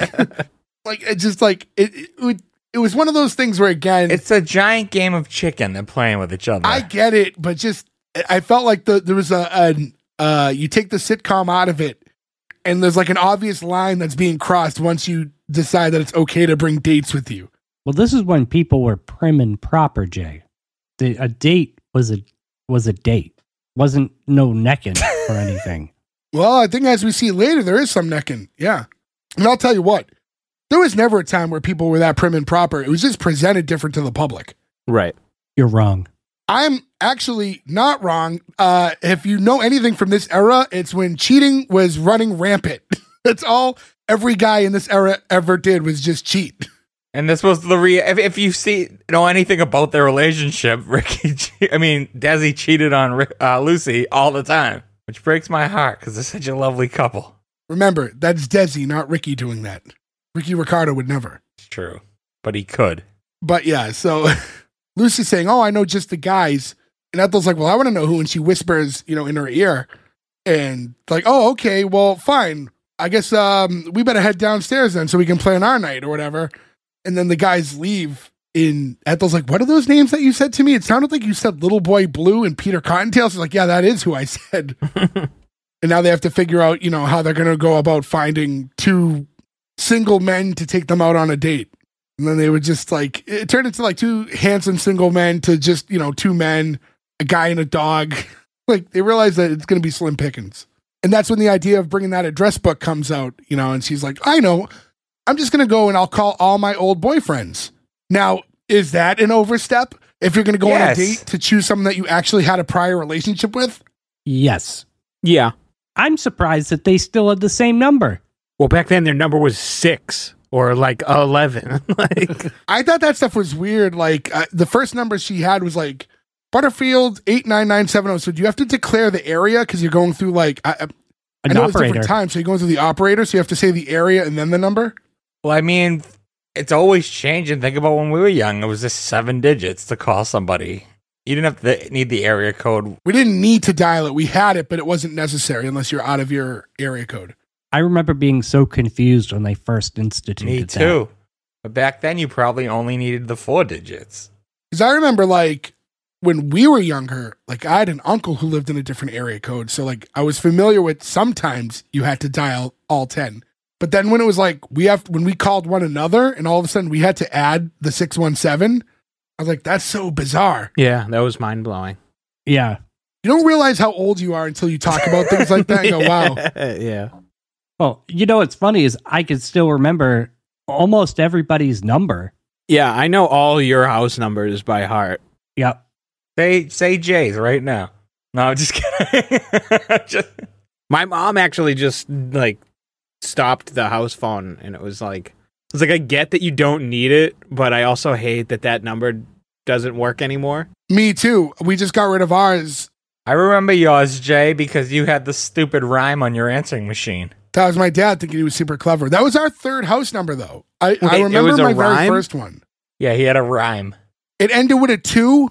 Like, it's just like, it, it, would- it was one of those things where, again, It's a giant game of chicken. They're playing with each other. I get it, but just, I felt like the, there was a, a uh, you take the sitcom out of it, and there's like an obvious line that's being crossed once you decide that it's okay to bring dates with you. Well, this is when people were prim and proper, Jay. The, a date was a was a date. Wasn't no necking or anything. Well, I think as we see later, there is some necking. Yeah. And I'll tell you what, there was never a time where people were that prim and proper. It was just presented different to the public. right. You're wrong. I'm actually not wrong. Uh, if you know anything from this era, it's when cheating was running rampant. That's all every guy in this era ever did was just cheat. And this was the re. If, if you see know anything about their relationship, Ricky, che- I mean Desi cheated on Rick, uh, Lucy all the time, which breaks my heart because they're such a lovely couple. Remember, that's Desi, not Ricky doing that. Ricky Ricardo would never. It's true, but he could. But yeah, so Lucy's saying, oh, I know just the guys. And Ethel's like, well, I want to know who. And she whispers, you know, in her ear. And like, oh, okay, well, fine. I guess um, we better head downstairs then so we can plan our night or whatever. And then the guys leave. In Ethel's like, what are those names that you said to me? It sounded like you said Little Boy Blue and Peter Cottontail. She's like, yeah, that is who I said. And now they have to figure out, you know, how they're going to go about finding two single men to take them out on a date. And then they would just like, it turned into like two handsome single men to just, you know, two men, a guy and a dog. Like they realize that it's going to be slim pickings. And that's when the idea of bringing that address book comes out, you know, and she's like, I know, I'm just going to go and I'll call all my old boyfriends. Now, is that an overstep? If you're going to go Yes. on a date to choose someone that you actually had a prior relationship with? Yes. Yeah. I'm surprised that they still had the same number. Well, back then their number was six or like eleven. Like, I thought that stuff was weird. Like uh, the first number she had was like Butterfield eight nine nine seven zero. So do you have to declare the area because you're going through like I, I An know it's operator. different times. So you're going through the operator. So you have to say the area and then the number. Well, I mean, it's always changing. Think about when we were young; it was just seven digits to call somebody. You didn't have to need the area code. We didn't need to dial it. We had it, but it wasn't necessary unless you're out of your area code. I remember being so confused when they first instituted Me that. too. But back then, you probably only needed the four digits. Because I remember like when we were younger, like I had an uncle who lived in a different area code. So like I was familiar with sometimes you had to dial all ten. But then when it was like we have when we called one another and all of a sudden we had to add the six one seven, I was like, that's so bizarre. yeah, that was mind blowing. Yeah. You don't realize how old you are until you talk about things like that and go, wow. Yeah. Well, you know what's funny is I can still remember almost everybody's number. Yeah, I know all your house numbers by heart. Yep. Say say Jay's right now. No, I'm just kidding. just, My mom actually just like stopped the house phone, and it was like, it's like I get that you don't need it, but I also hate that that number doesn't work anymore. Me too. We just got rid of ours. I remember yours, Jay, because you had the stupid rhyme on your answering machine. That was my dad thinking he was super clever. That was our third house number though. I, I Wait, it remember was a my very rhyme? first one. Yeah, he had a rhyme. It ended with a two.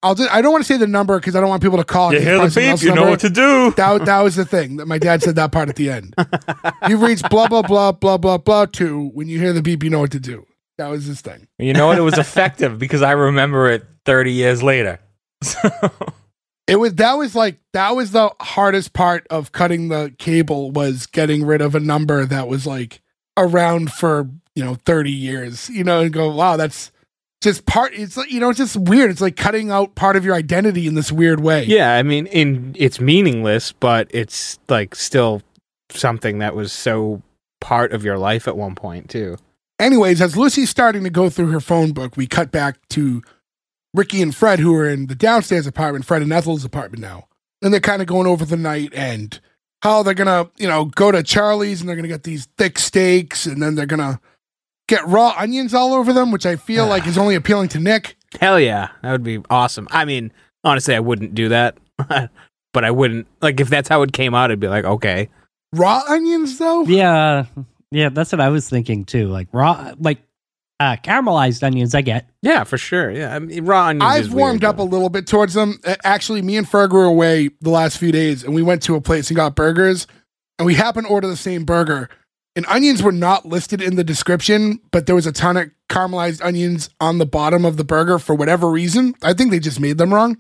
I'll just, I don't want to say the number because I don't want people to call. You hear the beep, you know what to do. That, that was the thing. That my dad said that part at the end. You've reached blah, blah, blah, blah, blah, blah, two. When you hear the beep, you know what to do. That was his thing. You know what? It was effective because I remember it thirty years later. So. It was, that was like, that was the hardest part of cutting the cable, was getting rid of a number that was like around for, you know, thirty years, you know, and go, wow, that's just part, it's like, you know, it's just weird. It's like cutting out part of your identity in this weird way. Yeah, I mean, in it's meaningless, but it's like still something that was so part of your life at one point too. Anyways, as Lucy's starting to go through her phone book, we cut back to Ricky and Fred, who are in the downstairs apartment, Fred and Ethel's apartment now. And they're kind of going over the night and how they're going to, you know, go to Charlie's and they're going to get these thick steaks and then they're going to get raw onions all over them, which I feel like is only appealing to Nick. Hell yeah, that would be awesome. I mean, honestly, I wouldn't do that, but I wouldn't, like, if that's how it came out, I'd be like, okay. Raw onions, though? Yeah, yeah, that's what I was thinking too. Like raw, like uh, caramelized onions, I get. Yeah, for sure. Yeah, I mean, raw onions. I've is warmed weird, up though. a little bit towards them. Actually, me and Ferg were away the last few days, and we went to a place and got burgers, and we happened to order the same burger. And onions were not listed in the description, but there was a ton of caramelized onions on the bottom of the burger for whatever reason. I think they just made them wrong.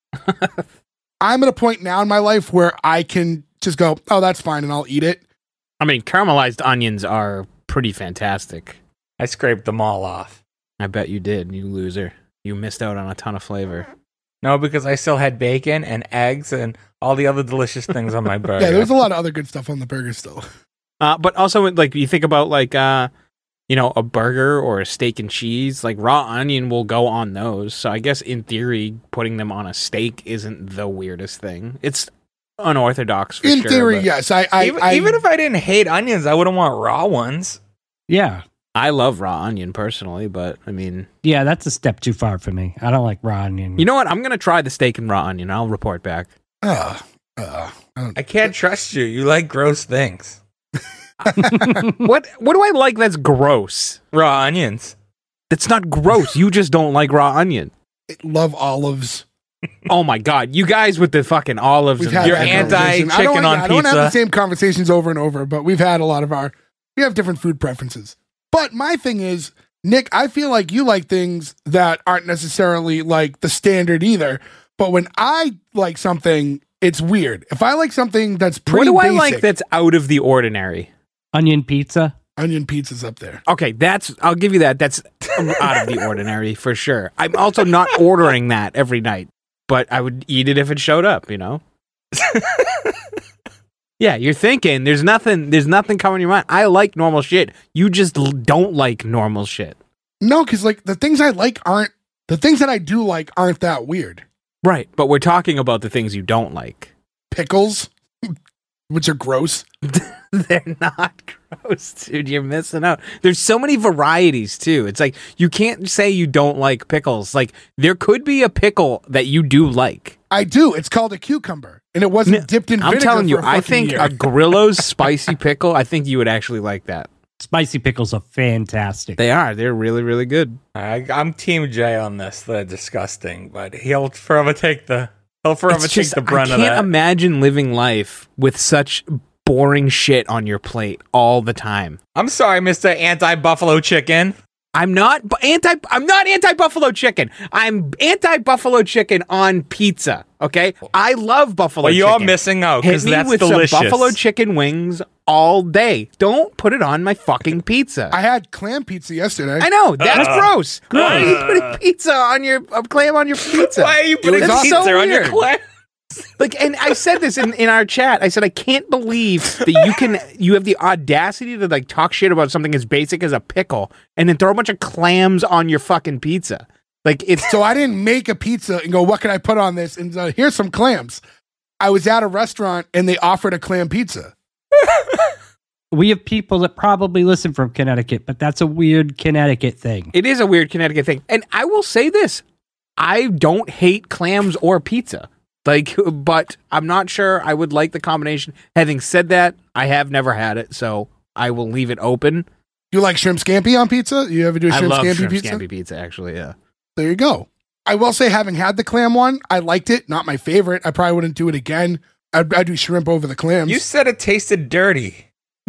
I'm at a point now in my life where I can just go, oh, that's fine, and I'll eat it. I mean, caramelized onions are pretty fantastic. I scraped them all off. I bet you did, you loser. You missed out on a ton of flavor. No, because I still had bacon and eggs and all the other delicious things on my burger. Yeah, there was a lot of other good stuff on the burger still. Uh, but also, like, you think about, like, uh, you know, a burger or a steak and cheese, like, raw onion will go on those. So I guess, in theory, putting them on a steak isn't the weirdest thing. It's unorthodox, for in sure. theory, but yes. I, I, even, I, even if I didn't hate onions, I wouldn't want raw ones. Yeah. I love raw onion, personally, but, I mean... Yeah, that's a step too far for me. I don't like raw onion. You know what? I'm going to try the steak and raw onion. I'll report back. Uh, uh, I, don't, I can't trust you. You like gross things. what What do I like that's gross? Raw onions. That's not gross. You just don't like raw onion. love olives. Oh my god, you guys with the fucking olives. We've And had You're that conversation. I anti-chicken don't- on I don't have the pizza. same conversations over and over, but we've had a lot of our, we have different food preferences. But my thing is, Nick, I feel like you like things that aren't necessarily like the standard either. But when I like something, it's weird. If I like something that's what pretty do I basic, like that's out of the ordinary? Onion pizza. onion pizza's up there. Okay, that's I'll give you that. That's out of the ordinary for sure. I'm also not ordering that every night, but I would eat it if it showed up, you know? Yeah, you're thinking there's nothing there's nothing coming to your mind. I like normal shit. You just l- don't like normal shit. No, because like the things I like aren't, the things that I do like aren't that weird. Right, but we're talking about the things you don't like. Pickles, which are gross. They're not gross, dude. You're missing out. There's so many varieties, too. It's like, you can't say you don't like pickles. Like, there could be a pickle that you do like. I do. It's called a cucumber, and it wasn't No, dipped in I'm vinegar telling you, for a I fucking think year. a Grillo's spicy pickle, I think you would actually like that. Spicy pickles are fantastic. They are. They're really, really good. I, I'm Team J on this. They're disgusting, but he'll forever take the he'll forever It's take just, the brunt I of can't that. imagine living life with such boring shit on your plate all the time. I'm sorry, Mister Anti-Buffalo Chicken. I'm not bu- anti. I'm not anti buffalo chicken. I'm anti buffalo chicken on pizza. Okay, I love buffalo. Well, you're chicken. missing out Hit because me that's with delicious. some buffalo chicken wings all day. Don't put it on my fucking pizza. I had clam pizza yesterday. I know that's Uh, gross. Why are you putting pizza on your uh, clam on your pizza? Why are you putting was pizza so on your weird. clam? Like, and I said this in, in our chat. I said I can't believe that you can you have the audacity to like talk shit about something as basic as a pickle and then throw a bunch of clams on your fucking pizza. Like it's So I didn't make a pizza and go, what can I put on this? And uh, here's some clams. I was at a restaurant and they offered a clam pizza. We have people that probably listen from Connecticut, but that's a weird Connecticut thing. it is a weird Connecticut thing. And I will say this: I don't hate clams or pizza. Like, but I'm not sure I would like the combination. Having said that, I have never had it, so I will leave it open. You like shrimp scampi on pizza? You ever do a I shrimp love scampi shrimp pizza? scampi pizza, actually. Yeah. There you go. I will say, having had the clam one, I liked it. Not my favorite. I probably wouldn't do it again. I'd, I'd do shrimp over the clams. You said it tasted dirty.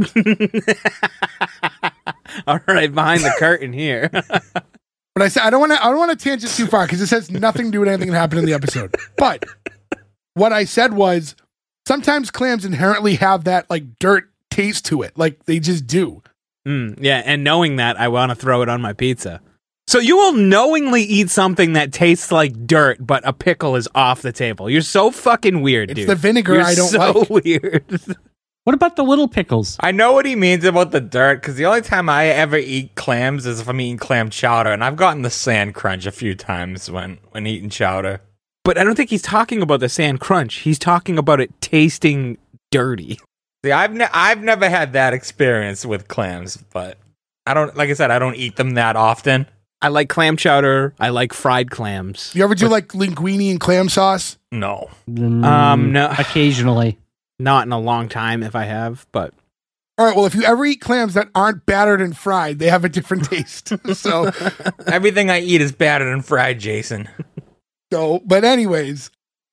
All right, behind the curtain here. But I said I don't want to. I don't want to tangent too far because this has nothing to do with anything that happened in the episode. But what I said was sometimes clams inherently have that like dirt taste to it, like they just do. Mm, yeah, and knowing that, I want to throw it on my pizza. So you will knowingly eat something that tastes like dirt, but a pickle is off the table. You're so fucking weird, It's dude. the vinegar You're I don't so like. weird. What about the little pickles? I know what he means about the dirt, because the only time I ever eat clams is if I'm eating clam chowder, and I've gotten the sand crunch a few times when, when eating chowder. But I don't think he's talking about the sand crunch. He's talking about it tasting dirty. See, I've ne- I've never had that experience with clams, but I don't, like I said, I don't eat them that often. I like clam chowder. I like fried clams. You ever do like linguine and clam sauce? No. Mm, Um, no. Occasionally. Not in a long time if I have, but All right. Well, if you ever eat clams that aren't battered and fried, they have a different taste. so, Everything I eat is battered and fried, Jason. so, but anyways,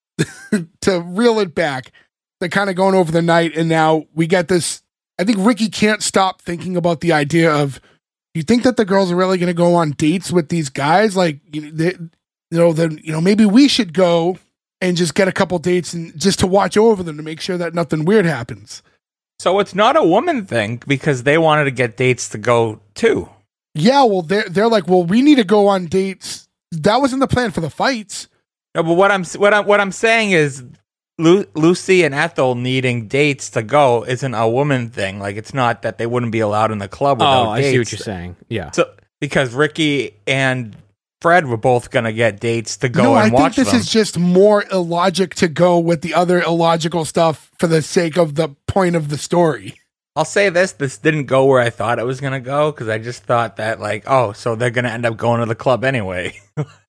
to reel it back, they're kind of going over the night, and now we get this. I think Ricky can't stop thinking about the idea of, you think that the girls are really going to go on dates with these guys? Like, you know, they, you know, then you know, maybe we should go and just get a couple dates and just to watch over them to make sure that nothing weird happens. So it's not a woman thing, because they wanted to get dates to go too. Yeah, well, they're they're like, well, we need to go on dates. That wasn't the plan for the fights. No, but what I'm what I'm what I'm saying is, Lu- Lucy and Ethel needing dates to go isn't a woman thing. Like, it's not that they wouldn't be allowed in the club without oh, I dates. see what you're saying. Yeah. So because Ricky and Fred were both gonna get dates to go no, and I think watch this them. is just more illogic to go with the other illogical stuff for the sake of the point of the story. I'll say this: this didn't go where I thought it was gonna go, because I just thought that, like, oh, so they're gonna end up going to the club anyway.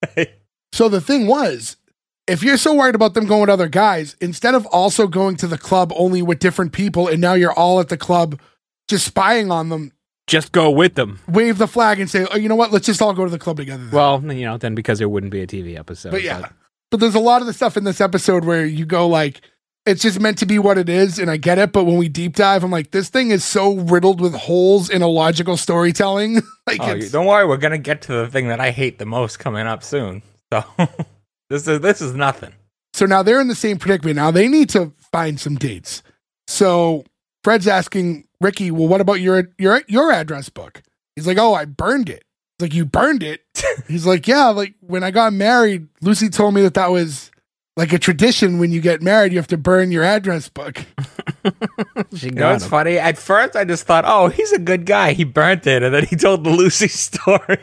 So the thing was, if you're so worried about them going with other guys, instead of also going to the club only with different people, and now you're all at the club just spying on them, Just go with them. wave the flag and say, oh, you know what? Let's just all go to the club together. then." Well, you know, then because there wouldn't be a T V episode. But yeah, but there's a lot of the stuff in this episode where you go like, it's just meant to be what it is, and I get it. But when we deep dive, I'm like, this thing is so riddled with holes in illogical storytelling. like, Oh, it's, don't worry, we're gonna get to the thing that I hate the most coming up soon. So this is this is nothing. so now they're in the same predicament. Now they need to find some dates. So Fred's asking Ricky, well, what about your your your address book? He's like, oh, I burned it. He's like, you burned it? He's like, yeah, like when I got married, Lucy told me that that was like a tradition. When you get married, you have to burn your address book. she You know, got it's him. funny. At first, I just thought, oh, he's a good guy. He burnt it, and then he told the Lucy story.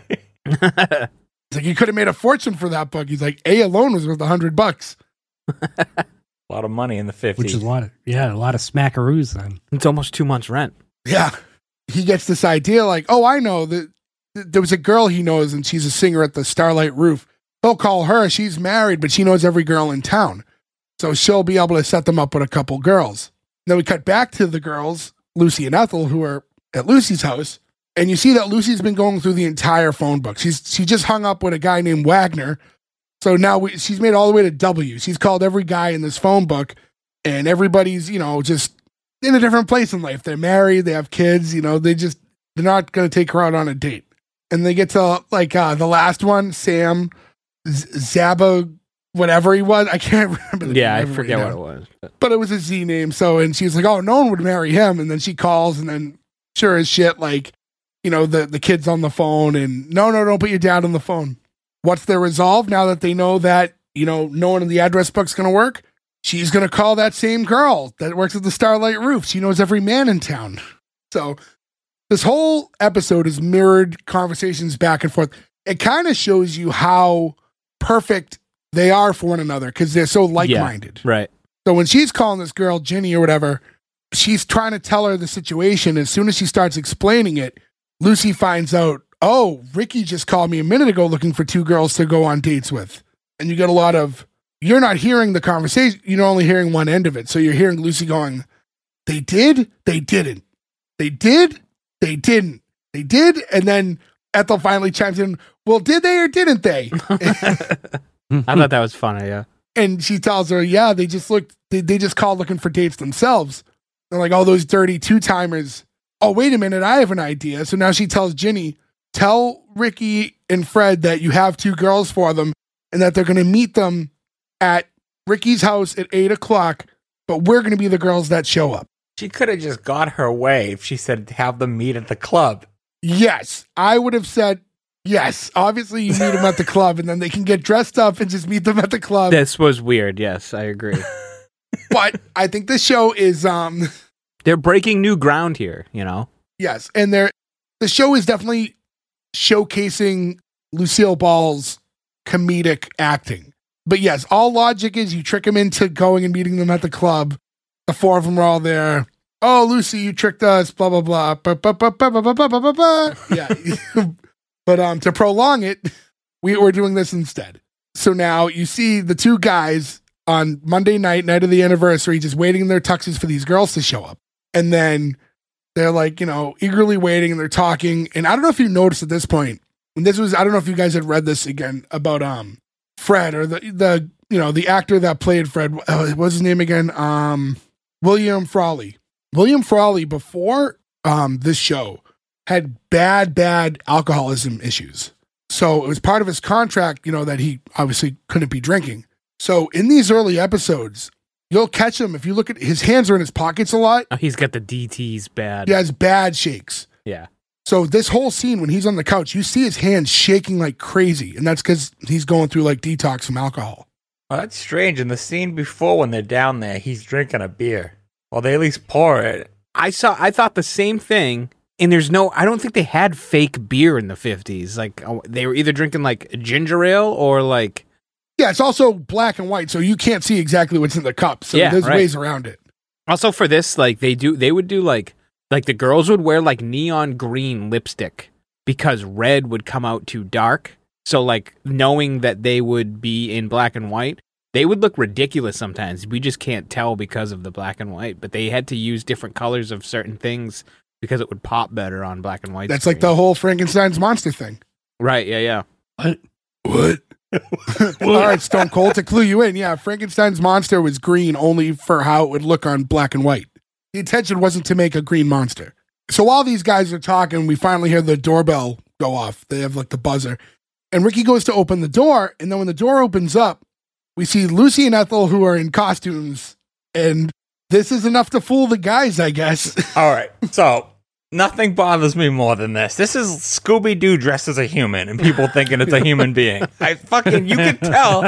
It's like, you could have made a fortune for that book. He's like, A alone was worth a hundred bucks. A lot of money in the fifties. Which is a lot of, yeah, a lot of smackaroos then. It's almost two months' rent. Yeah. He gets this idea like, oh, I know that th- there was a girl he knows and she's a singer at the Starlight Roof. He'll call her. She's married, but she knows every girl in town. So she'll be able to set them up with a couple girls. Then we cut back to the girls, Lucy and Ethel, who are at Lucy's house. And you see that Lucy's been going through the entire phone book. She's she just hung up with a guy named Wagner. So now we, she's made all the way to W. She's called every guy in this phone book, and everybody's, you know, just in a different place in life. They're married, they have kids, you know, they just, they're not going to take her out on a date. And they get to like uh, the last one, Sam Z- Zaba, whatever he was. I can't remember. The Yeah, I name right forget now. what it was. But But it was a Z name. So, and she's like, oh, no one would marry him. And then she calls, and then sure as shit, like, you know, the, the kid's on the phone, and no, no, don't put your dad on the phone. What's their resolve now that they know that, you know, no one in the address book's going to work? She's going to call that same girl that works at the Starlight Roof. She knows every man in town. So this whole episode is mirrored conversations back and forth. It kind of shows you how perfect they are for one another because they're so like-minded. right. So when she's calling this girl Ginny or whatever, she's trying to tell her the situation. As soon as she starts explaining it, Lucy finds out, oh, Ricky just called me a minute ago looking for two girls to go on dates with. And you get a lot of, you're not hearing the conversation. You're only hearing one end of it. So you're hearing Lucy going, they did, they didn't. They did, they didn't. They did. And then Ethel finally chimes in, well, did they or didn't they? I thought that was funny, yeah. And she tells her, yeah, they just looked, they, they just called looking for dates themselves. They're like, all those dirty two-timers. Oh, wait a minute, I have an idea. So now she tells Ginny, tell Ricky and Fred that you have two girls for them and that they're going to meet them at Ricky's house at eight o'clock, but we're going to be the girls that show up. She could have just got her way if she said have them meet at the club. Yes, I would have said yes. Obviously, you meet them at the club and then they can get dressed up and just meet them at the club. This was weird. Yes, I agree. But I think the show is, um, they're breaking new ground here, you know? yes. And they're, the show is definitely showcasing Lucille Ball's comedic acting. But yes, all logic is you trick them into going and meeting them at the club. The four of them are all there. Oh, Lucy, you tricked us, blah, blah, blah. Ba, ba, ba, ba, ba, ba, ba, ba, ba. Yeah. But um, to prolong it, we were doing this instead. So now you see the two guys on Monday night, night of the anniversary, just waiting in their tuxes for these girls to show up. And then they're like, you know, eagerly waiting and they're talking. And I don't know if you noticed at this point, and this was, I don't know if you guys had read this again about um Fred or the, the you know, the actor that played Fred. Uh, what was his name again? Um, William Frawley. William Frawley, before um, this show, had bad, bad alcoholism issues. So it was part of his contract, you know, that he obviously couldn't be drinking. So in these early episodes, you'll catch him. If you look at his hands are in his pockets a lot. Oh, he's got the D Ts bad. He has bad shakes. Yeah. So this whole scene when he's on the couch, you see his hands shaking like crazy. And that's because he's going through like detox from alcohol. Well, that's strange. In the scene before when they're down there, he's drinking a beer. Well, they at least pour it. I saw, I thought the same thing. And there's no, I don't think they had fake beer in the fifties. Like they were either drinking like ginger ale or like. Yeah, it's also black and white, so you can't see exactly what's in the cup. So Yeah, there's right. ways around it. Also for this, like they do, they would do like, like the girls would wear like neon green lipstick because red would come out too dark. So like knowing that they would be in black and white, they would look ridiculous sometimes. We just can't tell because of the black and white, but they had to use different colors of certain things because it would pop better on black and white. That's screen. like the whole Frankenstein's monster thing. Right. Yeah. Yeah. What? What? All right, Stone Cold, to clue you in. Yeah, Frankenstein's monster was green only for how it would look on black and white. The intention wasn't to make a green monster. So while these guys are talking, we finally hear the doorbell go off. They have like the buzzer. And Ricky goes to open the door. And then when the door opens up, we see Lucy and Ethel who are in costumes. And this is enough to fool the guys, I guess. All right. So nothing bothers me more than this. This is Scooby-Doo dressed as a human and people thinking it's a human being. I fucking, you can tell.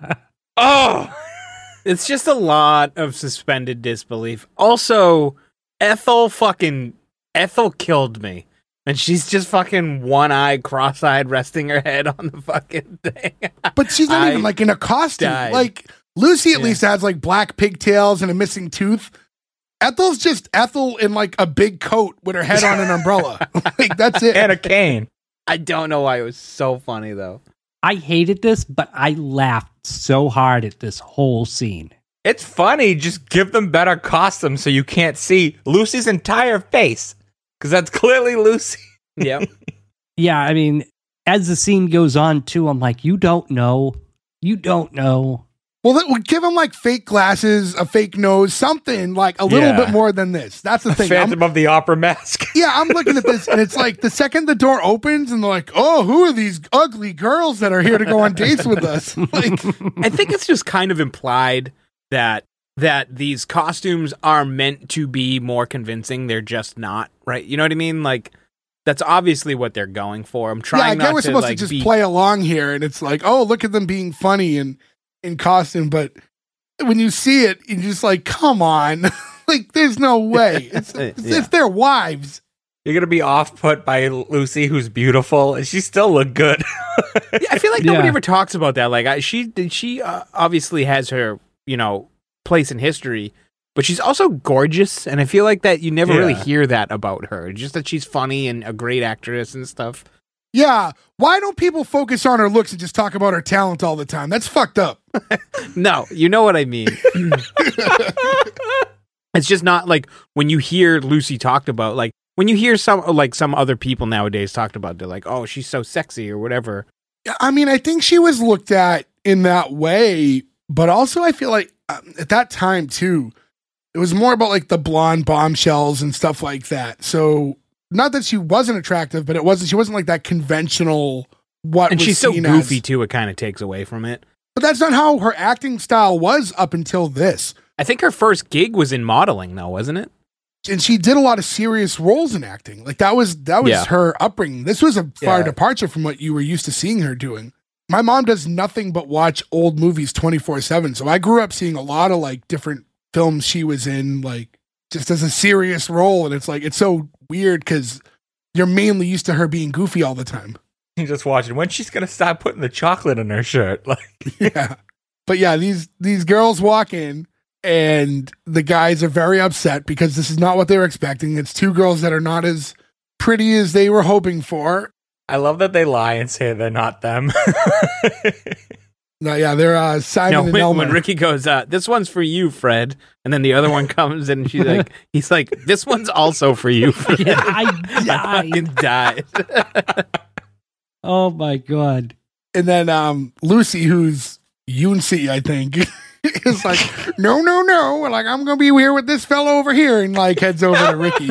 Oh, It's just a lot of suspended disbelief. Also, Ethel fucking Ethel killed me. And she's just fucking one-eyed, cross-eyed, resting her head on the fucking thing. But she's not I even like in a costume. died. Like Lucy at Yeah. least has like black pigtails and a missing tooth. Ethel's just Ethel in like a big coat with her head on an umbrella. Like that's it. and a cane. I don't know why it was so funny, though. I hated this, but I laughed so hard at this whole scene. It's funny. Just give them better costumes so you can't see Lucy's entire face. Because that's clearly Lucy. Yep. Yeah, I mean, as the scene goes on, too, I'm like, you don't know. You don't know. Well, that would give him like fake glasses, a fake nose, something like a little Yeah. bit more than this. That's the thing. I'm- Phantom of the Opera mask. yeah, I'm looking at this and it's like the second the door opens and they're like, oh, who are these ugly girls that are here to go on dates with us? Like, I think it's just kind of implied that that these costumes are meant to be more convincing. They're just not, right? You know what I mean? Like, that's obviously what they're going for. I'm trying yeah, I not get we're to, supposed like, to just be... play along here and it's like, oh, look at them being funny and in costume, but when you see it, you're just like, come on. Like, there's no way. It's, it's, Yeah. it's their wives. You're going to be off-put by Lucy, who's beautiful, and she still look good. Yeah, I feel like nobody Yeah. ever talks about that. Like, I, she she uh, obviously has her, you know, place in history, but she's also gorgeous, and I feel like that you never really Yeah. hear that about her. Just that she's funny and a great actress and stuff. Yeah. Why don't people focus on her looks and just talk about her talent all the time? That's fucked up. No, you know what I mean. It's just not like when you hear Lucy talked about, like when you hear some like some other people nowadays talked about, they're like, oh, she's so sexy or whatever. I mean, I think she was looked at in that way, but also I feel like um, at that time too, it was more about like the blonde bombshells and stuff like that. So not that she wasn't attractive, but it wasn't. She wasn't like that conventional. What and was she's so seen goofy as, too. It kind of takes away from it. But that's not how her acting style was up until this. I think her first gig was in modeling, though, wasn't it? And she did a lot of serious roles in acting. Like that was that was Yeah. her upbringing. This was a far Yeah. departure from what you were used to seeing her doing. My mom does nothing but watch old movies twenty-four seven. So I grew up seeing a lot of like different films she was in, like just as a serious role. And it's like, it's so weird because you're mainly used to her being goofy all the time. You're just watching when she's gonna stop putting the chocolate in her shirt. Like, Yeah. But yeah, these these girls walk in and the guys are very upset because this is not what they were expecting. It's two girls that are not as pretty as they were hoping for. I love that they lie and say they're not them. No, yeah, they're uh, Simon No, and when, Elmer. when Ricky goes, uh, "This one's for you, Fred," and then the other one comes and she's like, "He's like, this one's also for you, Fred." Yeah, I I died. fucking died. Oh my god. And then um, Lucy, who's Yoonsi, I think, is like, no, no, no. Like, I'm going to be here with this fellow over here. And like heads over to Ricky.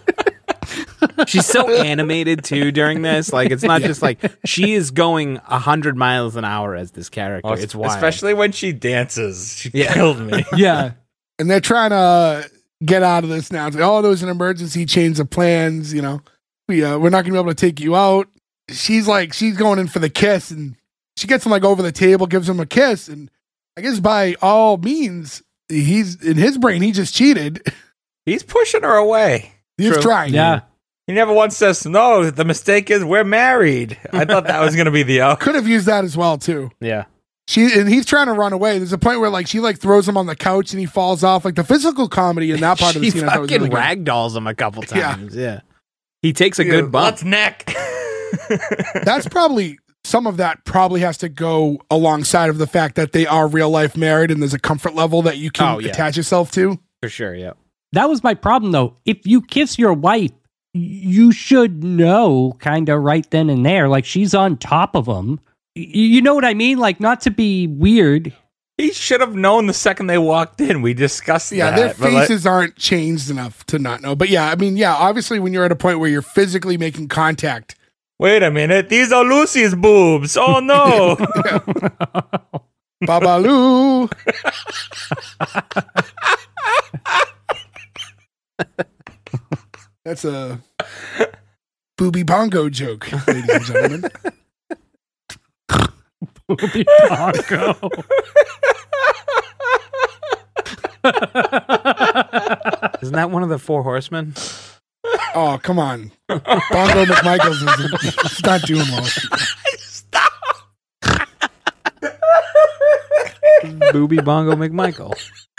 She's so animated too during this. Like, it's not just like she is going a hundred miles an hour as this character. Oh, it's wild. especially when she dances. She Yeah. killed me. Yeah. And they're trying to get out of this now. It's like, oh, there was an emergency change of plans. You know, we, uh, we're not going to be able to take you out. She's like, she's going in for the kiss. And she gets him like over the table, gives him a kiss. And I guess by all means, he's in his brain, he just cheated. He's pushing her away. He's True. trying. Yeah. He never once says, no, the mistake is we're married. I thought that was going to be the out. Could have used that as well, too. Yeah. She and he's trying to run away. There's a point where like she like throws him on the couch and he falls off. Like the physical comedy in that part of the She scene, I thought was fucking really good. ragdolls him a couple Yeah. times. Yeah. He takes a good bump. Let's neck. That's probably some of that probably has to go alongside of the fact that they are real life married and there's a comfort level that you can Oh, yeah. attach yourself to. For sure, yeah. That was my problem though. If you kiss your wife, you should know kind of right then and there. Like she's on top of him. Y- You know what I mean? Like not to be weird. He should have known the second they walked in. We discussed Yeah, that. their but, like, faces aren't changed enough to not know. But yeah, I mean, yeah, obviously when you're at a point where you're physically making contact. wait a minute. These are Lucy's boobs. Oh, no. Babaloo. That's a booby bongo joke, ladies and gentlemen. Booby bongo. Isn't that one of the four horsemen? Oh, come on. Bongo McMichaels is he's not doing well. Booby Bongo McMichael.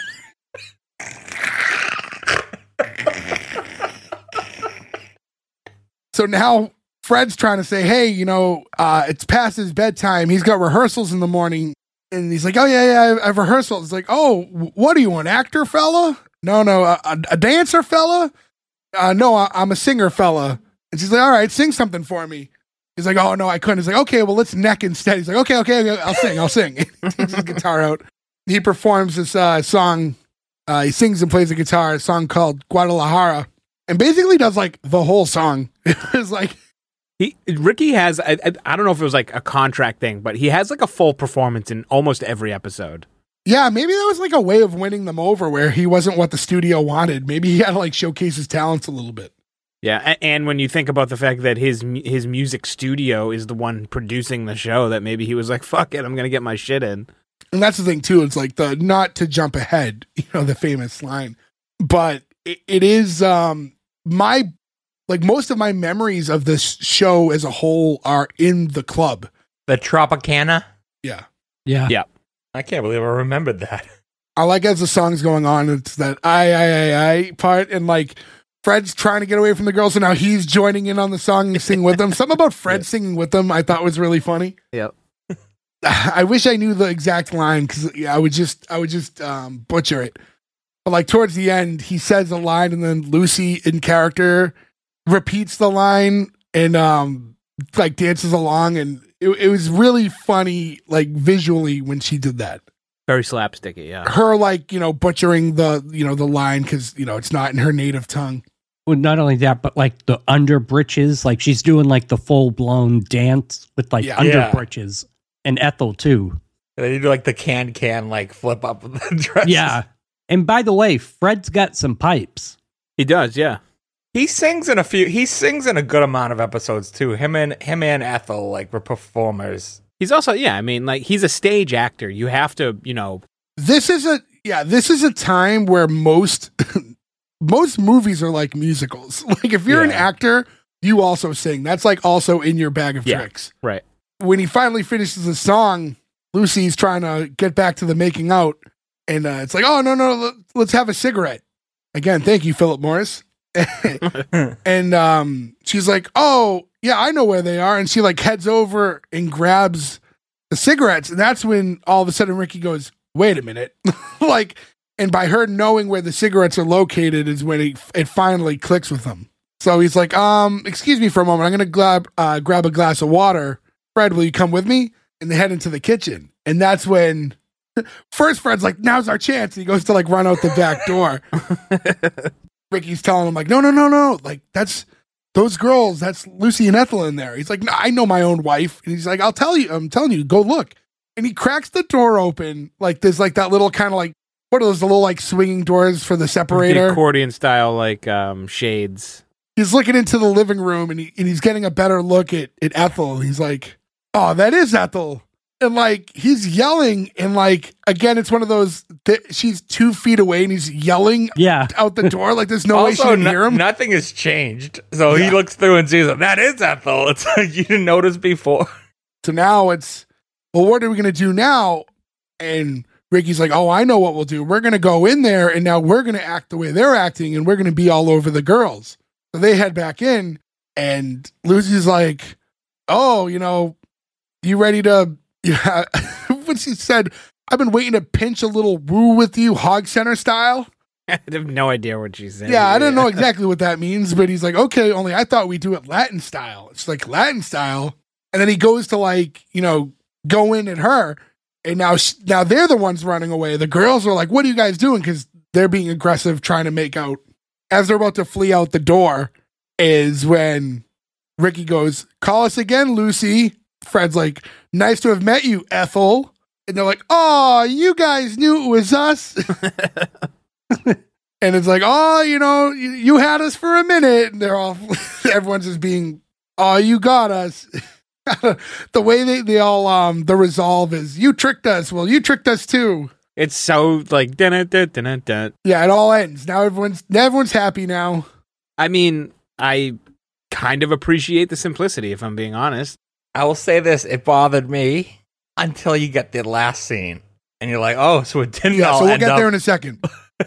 So now Fred's trying to say, hey, you know, uh, it's past his bedtime. He's got rehearsals in the morning. And he's like, oh, yeah, yeah, I have rehearsals. It's like, oh, what are you, an actor fella? No, no, a, a, a dancer fella? Uh, no, I, I'm a singer fella. And she's like, all right, sing something for me. He's like, oh, no, I couldn't. He's like, okay, well, let's neck instead. He's like, okay, okay, okay I'll sing, I'll sing. He takes his guitar out. He performs this uh, song. Uh, he sings and plays the guitar, a song called Guadalajara. And basically does like the whole song. It was like, He Ricky has I, I I don't know if it was like a contract thing, but he has like a full performance in almost every episode. yeah, maybe that was like a way of winning them over where he wasn't what the studio wanted. Maybe he had to like showcase his talents a little bit. Yeah, a- and when you think about the fact that his mu- his music studio is the one producing the show, that maybe he was like, "Fuck it, I'm gonna get my shit in." And that's the thing too. It's like the not to jump ahead, you know, the famous line, but it, it is um my like most of my memories of this show as a whole are in the club. The Tropicana. Yeah. Yeah. Yeah. I can't believe I remembered that. I like as the song's going on, it's that I, I, I, I part, and like Fred's trying to get away from the girls, and now he's joining in on the song and singing with them. Something about Fred Yeah. singing with them I thought was really funny. Yep. I wish I knew the exact line because yeah, I would just I would just um, butcher it. But like towards the end, he says a line, and then Lucy in character repeats the line and um like dances along, and it, it was really funny, like visually when she did that. Very slapsticky, yeah. Her like, you know, butchering the, you know, the line because, you know, it's not in her native tongue. Well, not only that, but like the under britches, like she's doing like the full blown dance with like Yeah. under Yeah. britches, and Ethel too. They do like the can can like flip up with the dress. Yeah. And by the way, Fred's got some pipes. He does, yeah. He sings in a few. He sings in a good amount of episodes too. Him and him and Ethel like were performers. He's also, yeah, I mean, like, he's a stage actor. You have to, you know, This is a yeah, this is a time where most most movies are like musicals. Like if you're an Yeah. actor, you also sing. That's like also in your bag of Yeah. tricks. right. When he finally finishes the song, Lucy's trying to get back to the making out, and uh, it's like, oh no no, let- let's have a cigarette. Again, thank you, Philip Morris. And um, she's like, oh yeah, I know where they are, and she like heads over and grabs the cigarettes, and that's when all of a sudden Ricky goes, wait a minute, like, and by her knowing where the cigarettes are located is when it, it finally clicks with him. So he's like, um, excuse me for a moment, I'm gonna grab uh, grab a glass of water. Fred, will you come with me? And they head into the kitchen, and that's when first Fred's like, now's our chance, and he goes to like run out the back door. Ricky's telling him like, no, no, no, no, like that's those girls, that's Lucy and Ethel in there. He's like, no, I know my own wife. And he's like, I'll tell you, I'm telling you, go look. And he cracks the door open. Like there's like that little kind of like, what are those, the little like swinging doors for the The separator? accordion style, like, um, shades. He's looking into the living room and, he, and he's getting a better look at, at Ethel. And he's like, oh, that is Ethel. And like, he's yelling. And like, again, it's one of those, th- she's two feet away and he's yelling Yeah. out the door. Like there's no way she Also, can no- hear him. nothing has changed. So Yeah. he looks through and sees it. That is Ethel. It's like you didn't notice before. So now it's, well, what are we going to do now? And Ricky's like, oh, I know what we'll do. We're going to go in there and now we're going to act the way they're acting and we're going to be all over the girls. So they head back in and Lucy's like, oh, you know, you ready to, yeah. When she said, I've been waiting to pinch a little woo with you, Hog Center style. I have no idea what she's saying. Yeah, I don't know exactly what that means, but he's like, okay, only I thought we do it Latin style. It's like Latin style. And then he goes to like, you know, go in at her. And now, sh- now they're the ones running away. The girls are like, what are you guys doing? Because they're being aggressive, trying to make out. As they're about to flee out the door is when Ricky goes, call us again, Lucy. Fred's like, nice to have met you, Ethel. And they're like, oh, you guys knew it was us. And it's like, oh, you know, you, you had us for a minute. And they're all, everyone's just being, oh, you got us. The way they, they all, um, the resolve is, you tricked us. Well, you tricked us too. It's so like, dun dun dun dun dun. Yeah, it all ends. Now everyone's, everyone's happy now. I mean, I kind of appreciate the simplicity, if I'm being honest. I will say this: it bothered me until you get the last scene, and you're like, "Oh, so it didn't Yeah, all so we'll end get up." there in a second.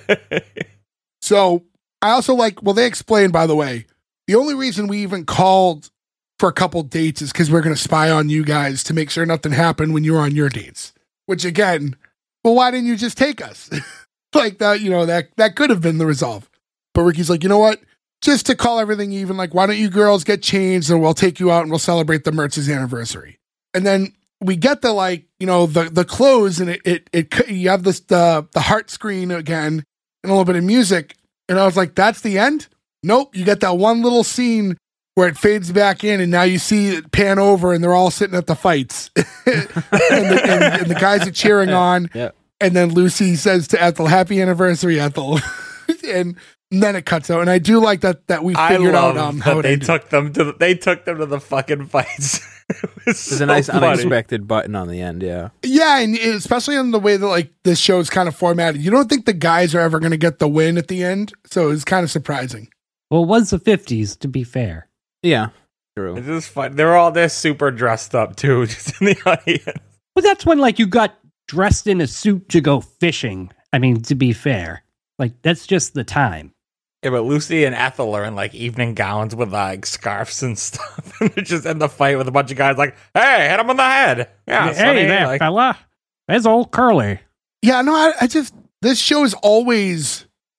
So I also like, well, they explained, by the way, the only reason we even called for a couple dates is because we're going to spy on you guys to make sure nothing happened when you were on your dates. Which again, well, why didn't you just take us? Like that, you know, that that could have been the resolve. But Ricky's like, you know what? Just to call everything even, like, why don't you girls get changed and we'll take you out and we'll celebrate the Mertz's anniversary. And then we get the, like, you know, the the clothes and it it, it you have this the the heart screen again and a little bit of music. And I was like, that's the end? Nope. You get that one little scene where it fades back in and now you see it pan over and they're all sitting at the fights. and, the, and, and the guys are cheering on. Yep. And then Lucy says to Ethel, happy anniversary, Ethel. and, and then it cuts out. And I do like that that we I figured love out um, how that it they ended. took them to the, they took them to the fucking fights. It was There's so a nice funny. unexpected button on the end, yeah. Yeah, and especially in the way that like this show is kind of formatted. You don't think the guys are ever going to get the win at the end. So it's kind of surprising. Well, it was the fifties, to be fair. Yeah, true. It's just fun. They're all they're super dressed up too, just in the audience. Well, that's when like you got dressed in a suit to go fishing. I mean, to be fair, like that's just the time. Yeah, but Lucy and Ethel are in like evening gowns with like scarves and stuff, and they're just in the fight with a bunch of guys. Like, hey, hit him on the head. Yeah, hey Sonny, there, like, fella. There's old Curly. Yeah, no, I, I just, this show is always,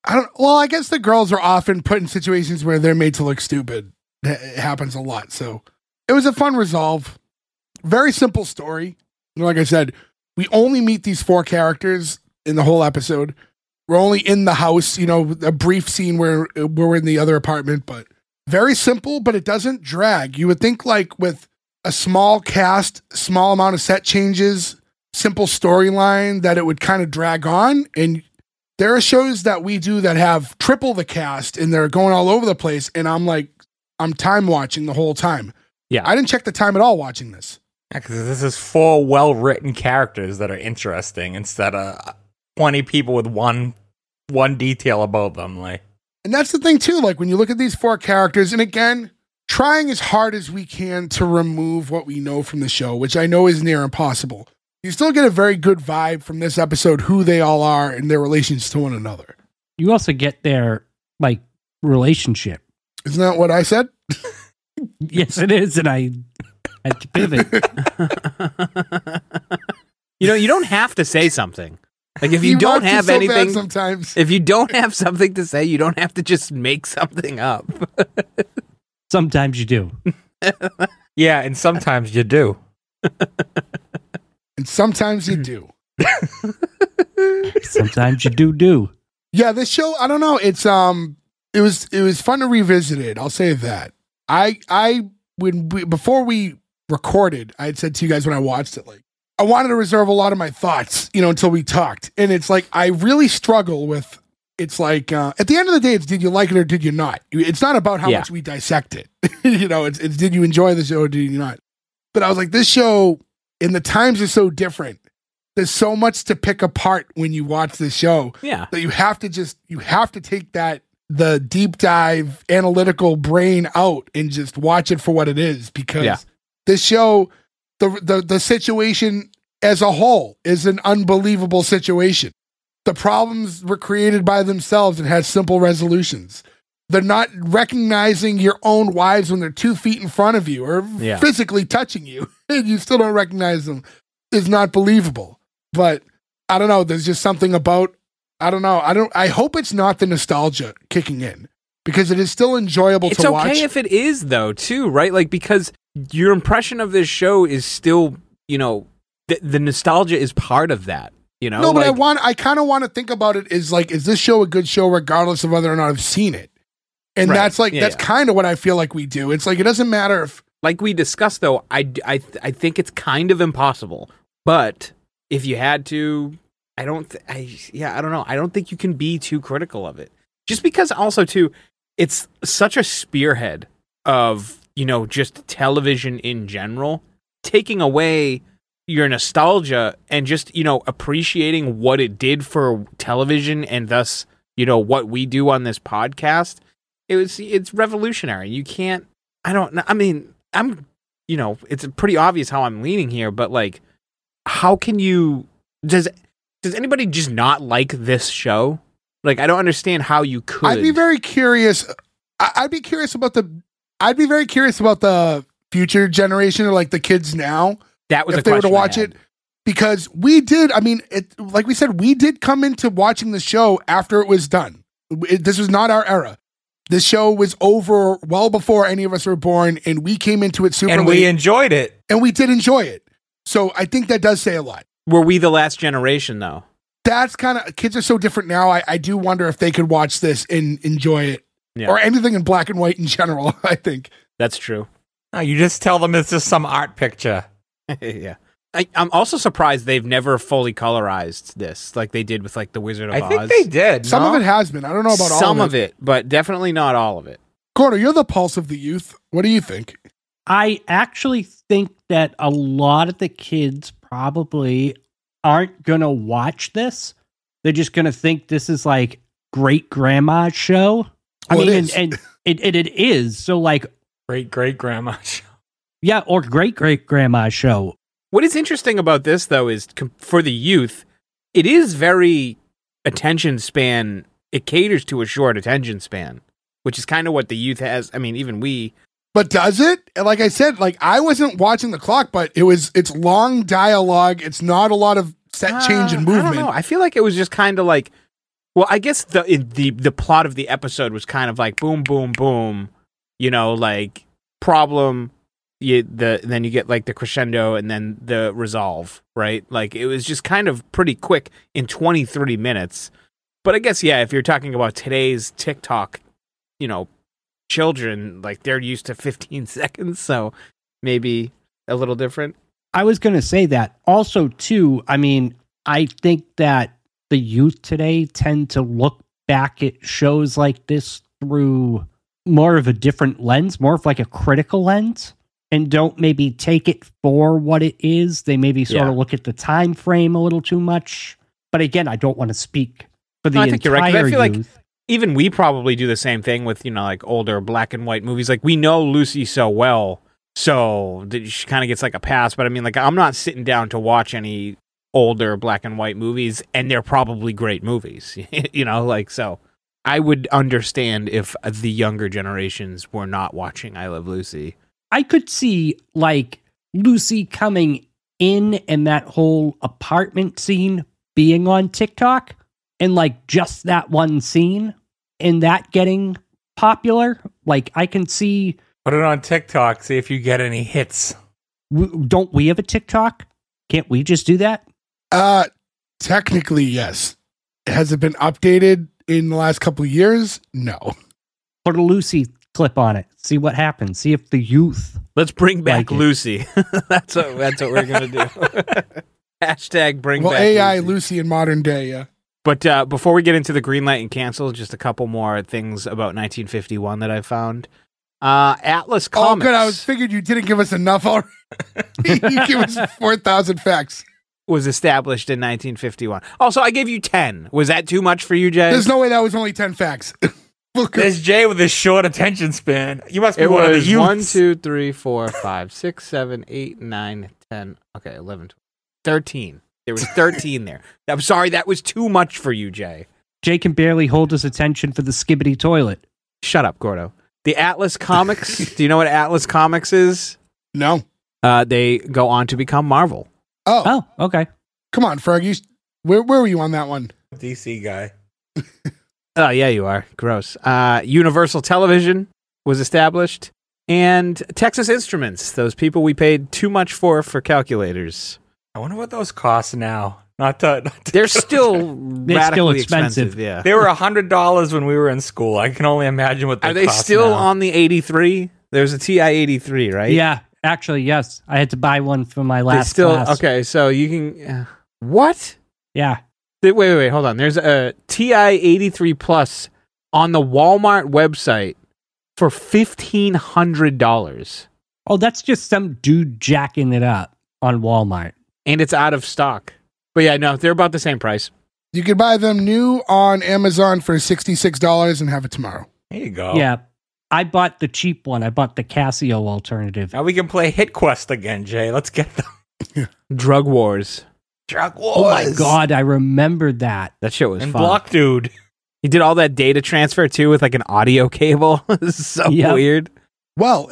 I don't. Well, I guess the girls are often put in situations where they're made to look stupid. It happens a lot. So it was a fun resolve. Very simple story. Like I said, we only meet these four characters in the whole episode. We're only in the house, you know, a brief scene where, where we're in the other apartment, but very simple, but it doesn't drag. You would think like with a small cast, small amount of set changes, simple storyline that it would kind of drag on. And there are shows that we do that have triple the cast and they're going all over the place. And I'm like, I'm time watching the whole time. Yeah. I didn't check the time at all watching this. Yeah, because this is four well-written characters that are interesting instead of twenty people with one one detail about them. Like, and that's the thing too. Like when you look at these four characters, and again, trying as hard as we can to remove what we know from the show, which I know is near impossible. You still get a very good vibe from this episode, who they all are and their relations to one another. You also get their like relationship. Isn't that what I said? Yes, it is, and I had to pivot. You know, you don't have to say something. Like if you, You don't want to have so bad anything, sometimes. if you don't have something to say, you don't have to just make something up. Sometimes you do. yeah, and sometimes you do. And sometimes you do. Sometimes you do do. Yeah, this show, I don't know. It's um it was it was fun to revisit it. I'll say that. I I when we, before we recorded, I had said to you guys when I watched it, like, I wanted to reserve a lot of my thoughts, you know, until we talked. And it's like I really struggle with it's like uh, at the end of the day, it's did you like it or did you not? It's not about how Yeah. much we dissect it. you know, it's it's did you enjoy the show or did you not? But I was like, this show and the times are so different. There's so much to pick apart when you watch this show Yeah. that you have to just you have to take that the deep dive analytical brain out and just watch it for what it is, because Yeah. this show the, the the situation as a whole is an unbelievable situation. The problems were created by themselves and had simple resolutions. They're not recognizing your own wives when they're two feet in front of you or Yeah. physically touching you and you still don't recognize them is not believable. But I don't know. There's just something about, I don't know. I don't, I hope it's not the nostalgia kicking in, because it is still enjoyable It's to okay watch. if it is, though, too, right? Like, because your impression of this show is still, you know, the, the nostalgia is part of that, you know? no, but I Like, want, I kind of want to think about it as like, is this show a good show regardless of whether or not I've seen it? And Right. that's like, Yeah, that's yeah. kind of what I feel like we do. It's like, it doesn't matter if, like we discussed, though, I, I, I think it's kind of impossible. But if you had to, I don't, th- I, yeah, I don't know. I don't think you can be too critical of it. Just because also, too, it's such a spearhead of, you know, just television in general, taking away your nostalgia and just, you know, appreciating what it did for television and thus, you know, what we do on this podcast. It was, it's revolutionary. You can't, I don't know. I mean, I'm, you know, it's pretty obvious how I'm leaning here, but like, how can you, does, does anybody just not like this show? Like, I don't understand how you could. I'd be very curious. I- I'd be curious about the, I'd be very curious about the future generation or like the kids now. that was if a they were to question I watch had. it, because we did. I mean, it, like we said, we did come into watching the show after it was done. It- this was not our era. This show was over well before any of us were born, and we came into it super And late, we enjoyed it. and we did enjoy it. So I think that does say a lot. Were we the last generation, though? That's kind of, kids are so different now. I, I do wonder if they could watch this and enjoy it, Yeah. or anything in black and white in general. I think. That's true. No, you just tell them it's just some art picture. Yeah. I, I'm also surprised they've never fully colorized this like they did with like the Wizard of I Oz. think they did. Some no? of it has been. I don't know about all Some of of it. it, but definitely not all of it. Corner, you're the pulse of the youth. What do you think? I actually think that a lot of the kids probably aren't going to watch this. They're just going to think this is like great grandma's show. I Well, it mean, is. and, and it, it, it is. So like, Great great grandma show. yeah, or great great grandma's show. What is interesting about this, though, is com- for the youth, it is very attention span. It caters to a short attention span, which is kind of what the youth has. I mean, even we. But does it? And like I said, like I wasn't watching the clock, but it was, it's long dialogue. It's not a lot of set change and Uh, I don't movement. know. I feel like it was just kind of like Well, I guess the in the the plot of the episode was kind of like boom, boom, boom. You know, like problem. You the then you get like the crescendo and then the resolve, right? Like it was just kind of pretty quick in twenty-three minutes. But I guess yeah, if you're talking about today's TikTok, you know, children, like they're used to fifteen seconds, so maybe a little different. I was going to say that. Also, too, I mean, I think that the youth today tend to look back at shows like this through more of a different lens, more of like a critical lens, and don't maybe take it for what it is. They maybe sort Yeah. of look at the time frame a little too much. But again, I don't want to speak for the No, I think you're right, 'cause I entire feel like youth. Even we probably do the same thing with, you know, like older black and white movies. Like we know Lucy so well, so that she kind of gets like a pass. But I mean, like I'm not sitting down to watch any older black and white movies, and they're probably great movies. You know, like so. I would understand if the younger generations were not watching I Love Lucy. I could see like Lucy coming in and that whole apartment scene being on TikTok and like just that one scene and that getting popular. Like I can see. Put it on TikTok, see if you get any hits. W- don't we have a TikTok? Can't we just do that? Uh, technically, yes. Has it been updated in the last couple of years? No. Put a Lucy clip on it. See what happens. See if the youth. Let's bring back Like it. Lucy. that's what that's what we're gonna do. Hashtag bring Well, back A I Lucy. Lucy in modern day, yeah. But uh, before we get into the green light and cancel, just a couple more things about nineteen fifty-one that I found. Uh, Atlas Comics. Oh, good. I was figured you didn't give us enough already. You give us four thousand facts. was established in nineteen fifty-one. Also, I gave you ten. Was that too much for you, Jay? There's no way that was only ten facts. Look, There's Jay with his short attention span. You must be It one of the was youths. one, two, three, four, five, six, seven, eight, nine, ten. Okay, eleven, twelve, thirteen. There was thirteen there. I'm sorry, that was too much for you, Jay. Jay can barely hold his attention for the skibbity toilet. Shut up, Gordo. The Atlas Comics. Do you know what Atlas Comics is? no. Uh, they go on to become Marvel. Oh, Oh, okay. come on, Fergie. Where, where were you on that one? D C guy. Oh, yeah, you are. Gross. Uh, Universal Television was established. And Texas Instruments, those people we paid too much for for calculators. I wonder what those cost now. Not to, not to They're still They're radically still expensive. expensive. Yeah. They were a hundred dollars when we were in school. I can only imagine what they Are they cost still now. on the eighty-three? There's a T I eighty-three, right? Yeah, actually, yes. I had to buy one for my They last still class. okay. So you can uh, what? Yeah. Wait, wait, wait. Hold on. There's a T I eighty-three Plus on the Walmart website for fifteen hundred dollars, Oh, that's just some dude jacking it up on Walmart. and it's out of stock. But yeah, no, they're about the same price. You could buy them new on Amazon for sixty-six dollars and have it tomorrow. There you go. Yeah. I bought the cheap one. I bought the Casio alternative. Now we can play Hit Quest again, Jay. Let's get them. Drug Wars. Drug Wars. Oh my God, I remembered that. That shit was And fun. Block Dude. He did all that data transfer too with like an audio cable. This is so Yep. weird. Well,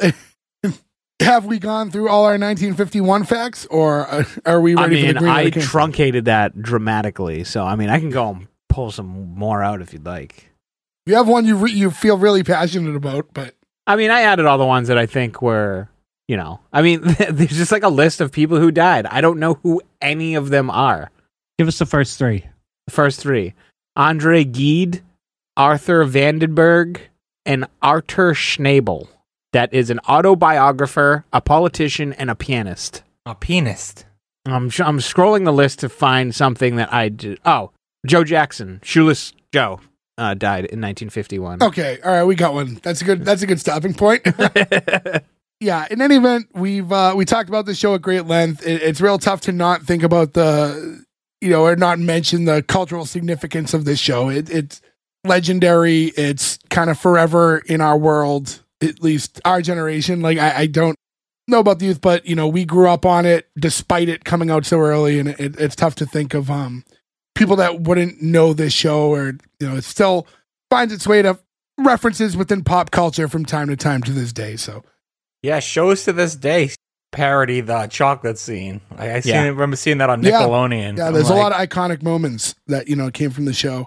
have we gone through all our nineteen fifty-one facts, or uh, are we I ready for mean, the green I light? truncated that dramatically, so I mean, I can go and pull some more out if you'd like. You have one you re- you feel really passionate about, but I mean, I added all the ones that I think were, you know, I mean, there's just like a list of people who died. I don't know who any of them are. Give us the first three. The first three: Andre Gide, Arthur Vandenberg, and Arthur Schnabel. That is an autobiographer, a politician, and a pianist. A pianist. I'm sh- I'm scrolling the list to find something that I did. Oh, Joe Jackson, Shoeless Joe, uh, died in nineteen fifty-one. okay, all right, we got one. That's a good. That's a good stopping point. Yeah. In any event, we've uh, we talked about this show at great length. It, it's real tough to not think about the, you know, or not mention the cultural significance of this show. It, it's legendary. It's kind of forever in our world, at least our generation. Like I, I don't know about the youth, but you know, we grew up on it despite it coming out so early, and it, it's tough to think of um people that wouldn't know this show, or you know, it still finds its way to references within pop culture from time to time to this day. So Yeah, shows to this day parody the chocolate scene. I, I seen Yeah. it, remember seeing that on Yeah. Nickelodeon. yeah, I'm there's like, a lot of iconic moments that you know came from the show.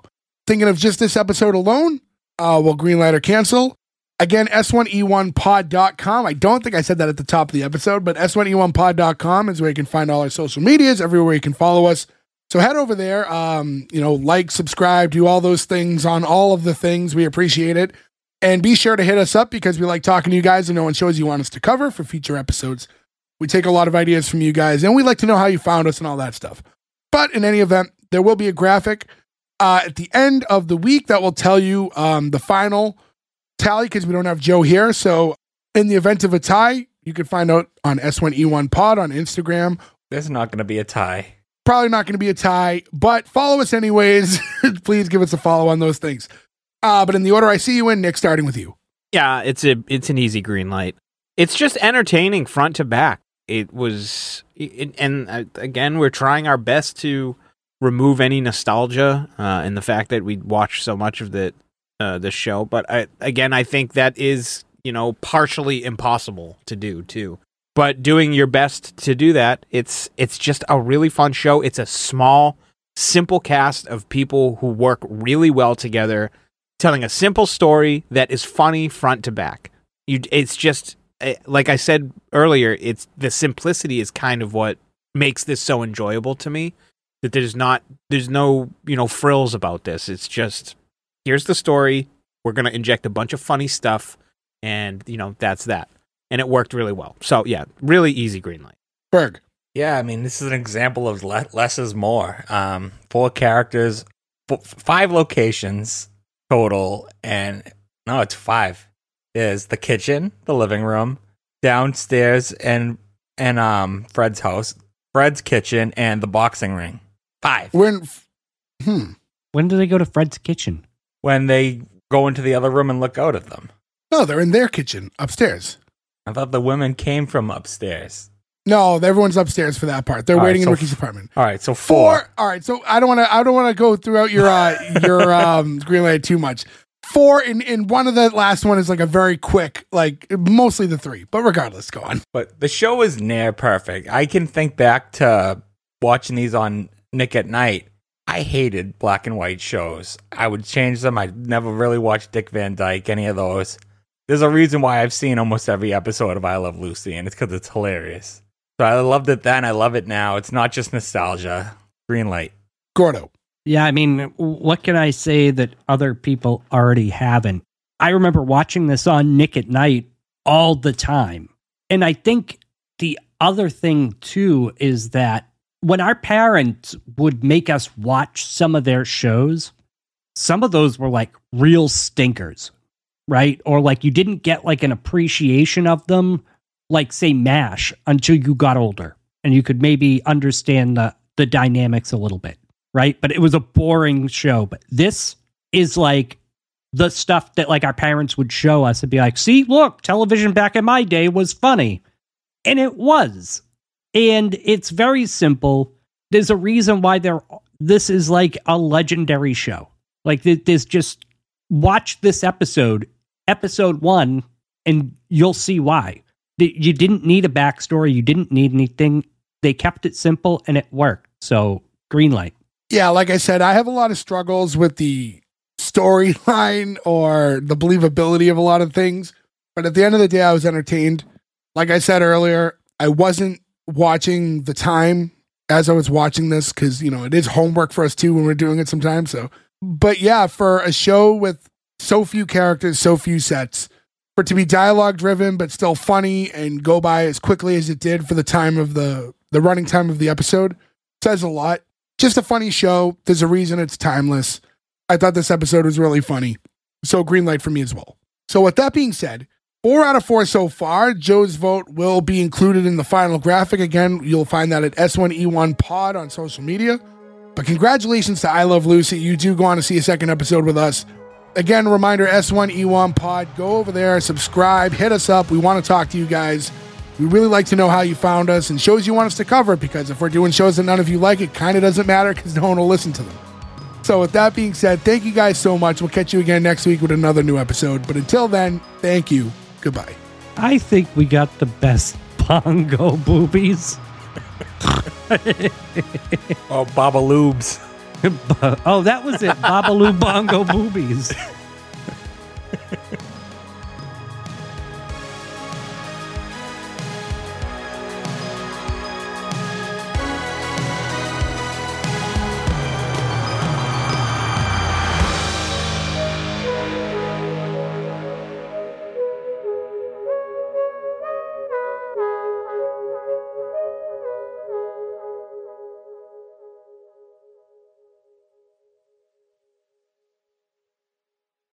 thinking of just this episode alone, uh, we'll greenlight or cancel. Again, S one E one pod dot com. I don't think I said that at the top of the episode, but S one E one pod dot com is where you can find all our social medias, everywhere you can follow us. So head over there, um, you know, like, subscribe, do all those things on all of the things. We appreciate it. And be sure to hit us up because we like talking to you guys and knowing shows you want us to cover for future episodes. We take a lot of ideas from you guys, and we like to know how you found us and all that stuff. But in any event, there will be a graphic uh, at the end of the week that will tell you um, the final tally because we don't have Joe here. So in the event of a tie, you can find out on S one E one pod on Instagram. There's not going to be a tie. Probably not going to be a tie, but follow us anyways. Please give us a follow on those things. Uh, but in the order I see you in, Nick, starting with you. Yeah, it's a it's an easy green light. It's just entertaining front to back. It was, it, and uh, again, we're trying our best to remove any nostalgia uh, and the fact that we watched so much of the uh, the show. But I, again, I think that is, you know, partially impossible to do too. But doing your best to do that, it's it's just a really fun show. It's a small, simple cast of people who work really well together, telling a simple story that is funny front to back. You, it's just, like I said earlier, it's the simplicity is kind of what makes this so enjoyable to me. That there's not, there's no, you know, frills about this. It's just, here's the story. We're going to inject a bunch of funny stuff, and, you know, that's that. And it worked really well. So, yeah, really easy green light. Berg. Yeah, I mean, this is an example of le- less is more. Um, four characters, f- five locations total, and no, it's five. There's the kitchen, the living room, downstairs, and and um Fred's house, Fred's kitchen, and the boxing ring. Five. When, hmm. When do they go to Fred's kitchen? When they go into the other room and look out at them. No, they're in their kitchen upstairs. I thought the women came from upstairs. No, everyone's upstairs for that part. They're All waiting right, so in Ricky's f- apartment. All right, so four. Four. All right, so I don't want to. I don't want to go throughout your uh, your um, green light too much. Four, and in one of the last one is like a very quick, like mostly the three. But regardless, go on. But the show is near perfect. I can think back to watching these on Nick at Night. I hated black and white shows. I would change them. I never really watched Dick Van Dyke, any of those. There's a reason why I've seen almost every episode of I Love Lucy, and it's because it's hilarious. So I loved it then. I love it now. It's not just nostalgia. Green light. Gordo. Yeah, I mean, what can I say that other people already haven't? I remember watching this on Nick at Night all the time. And I think the other thing, too, is that when our parents would make us watch some of their shows, some of those were like real stinkers, right? Or like you didn't get like an appreciation of them, like say MASH, until you got older and you could maybe understand the, the dynamics a little bit, right? But it was a boring show. But this is like the stuff that like our parents would show us and be like, see, look, television back in my day was funny. And it was. And it's very simple. There's a reason why there. This is like a legendary show. Like there's just watch this episode, episode one, and you'll see why. You didn't need a backstory. You didn't need anything. They kept it simple and it worked. So green light. Yeah, like I said, I have a lot of struggles with the storyline or the believability of a lot of things. But at the end of the day, I was entertained. Like I said earlier, I wasn't watching the time as I was watching this because, you know, it is homework for us too when we're doing it sometimes. So, but yeah, for a show with so few characters, so few sets, for it to be dialogue driven but still funny and go by as quickly as it did for the time of the the running time of the episode says a lot. Just a funny show. There's a reason it's timeless. I thought this episode was really funny. So green light for me as well. So with that being said, four out of four so far. Joe's vote will be included in the final graphic. Again, you'll find that at S one E one pod on social media. But congratulations to I Love Lucy. You do go on to see a second episode with us. Again, a reminder, S one E one pod. Go over there, subscribe, hit us up. We want to talk to you guys. We really like to know how you found us and shows you want us to cover, because if we're doing shows that none of you like, it kind of doesn't matter because no one will listen to them. So with that being said, thank you guys so much. We'll catch you again next week with another new episode. But until then, thank you. Goodbye. I think we got the best bongo boobies. Oh, Baba Loobs. Oh, that was it. Babaloo Bongo Boobies.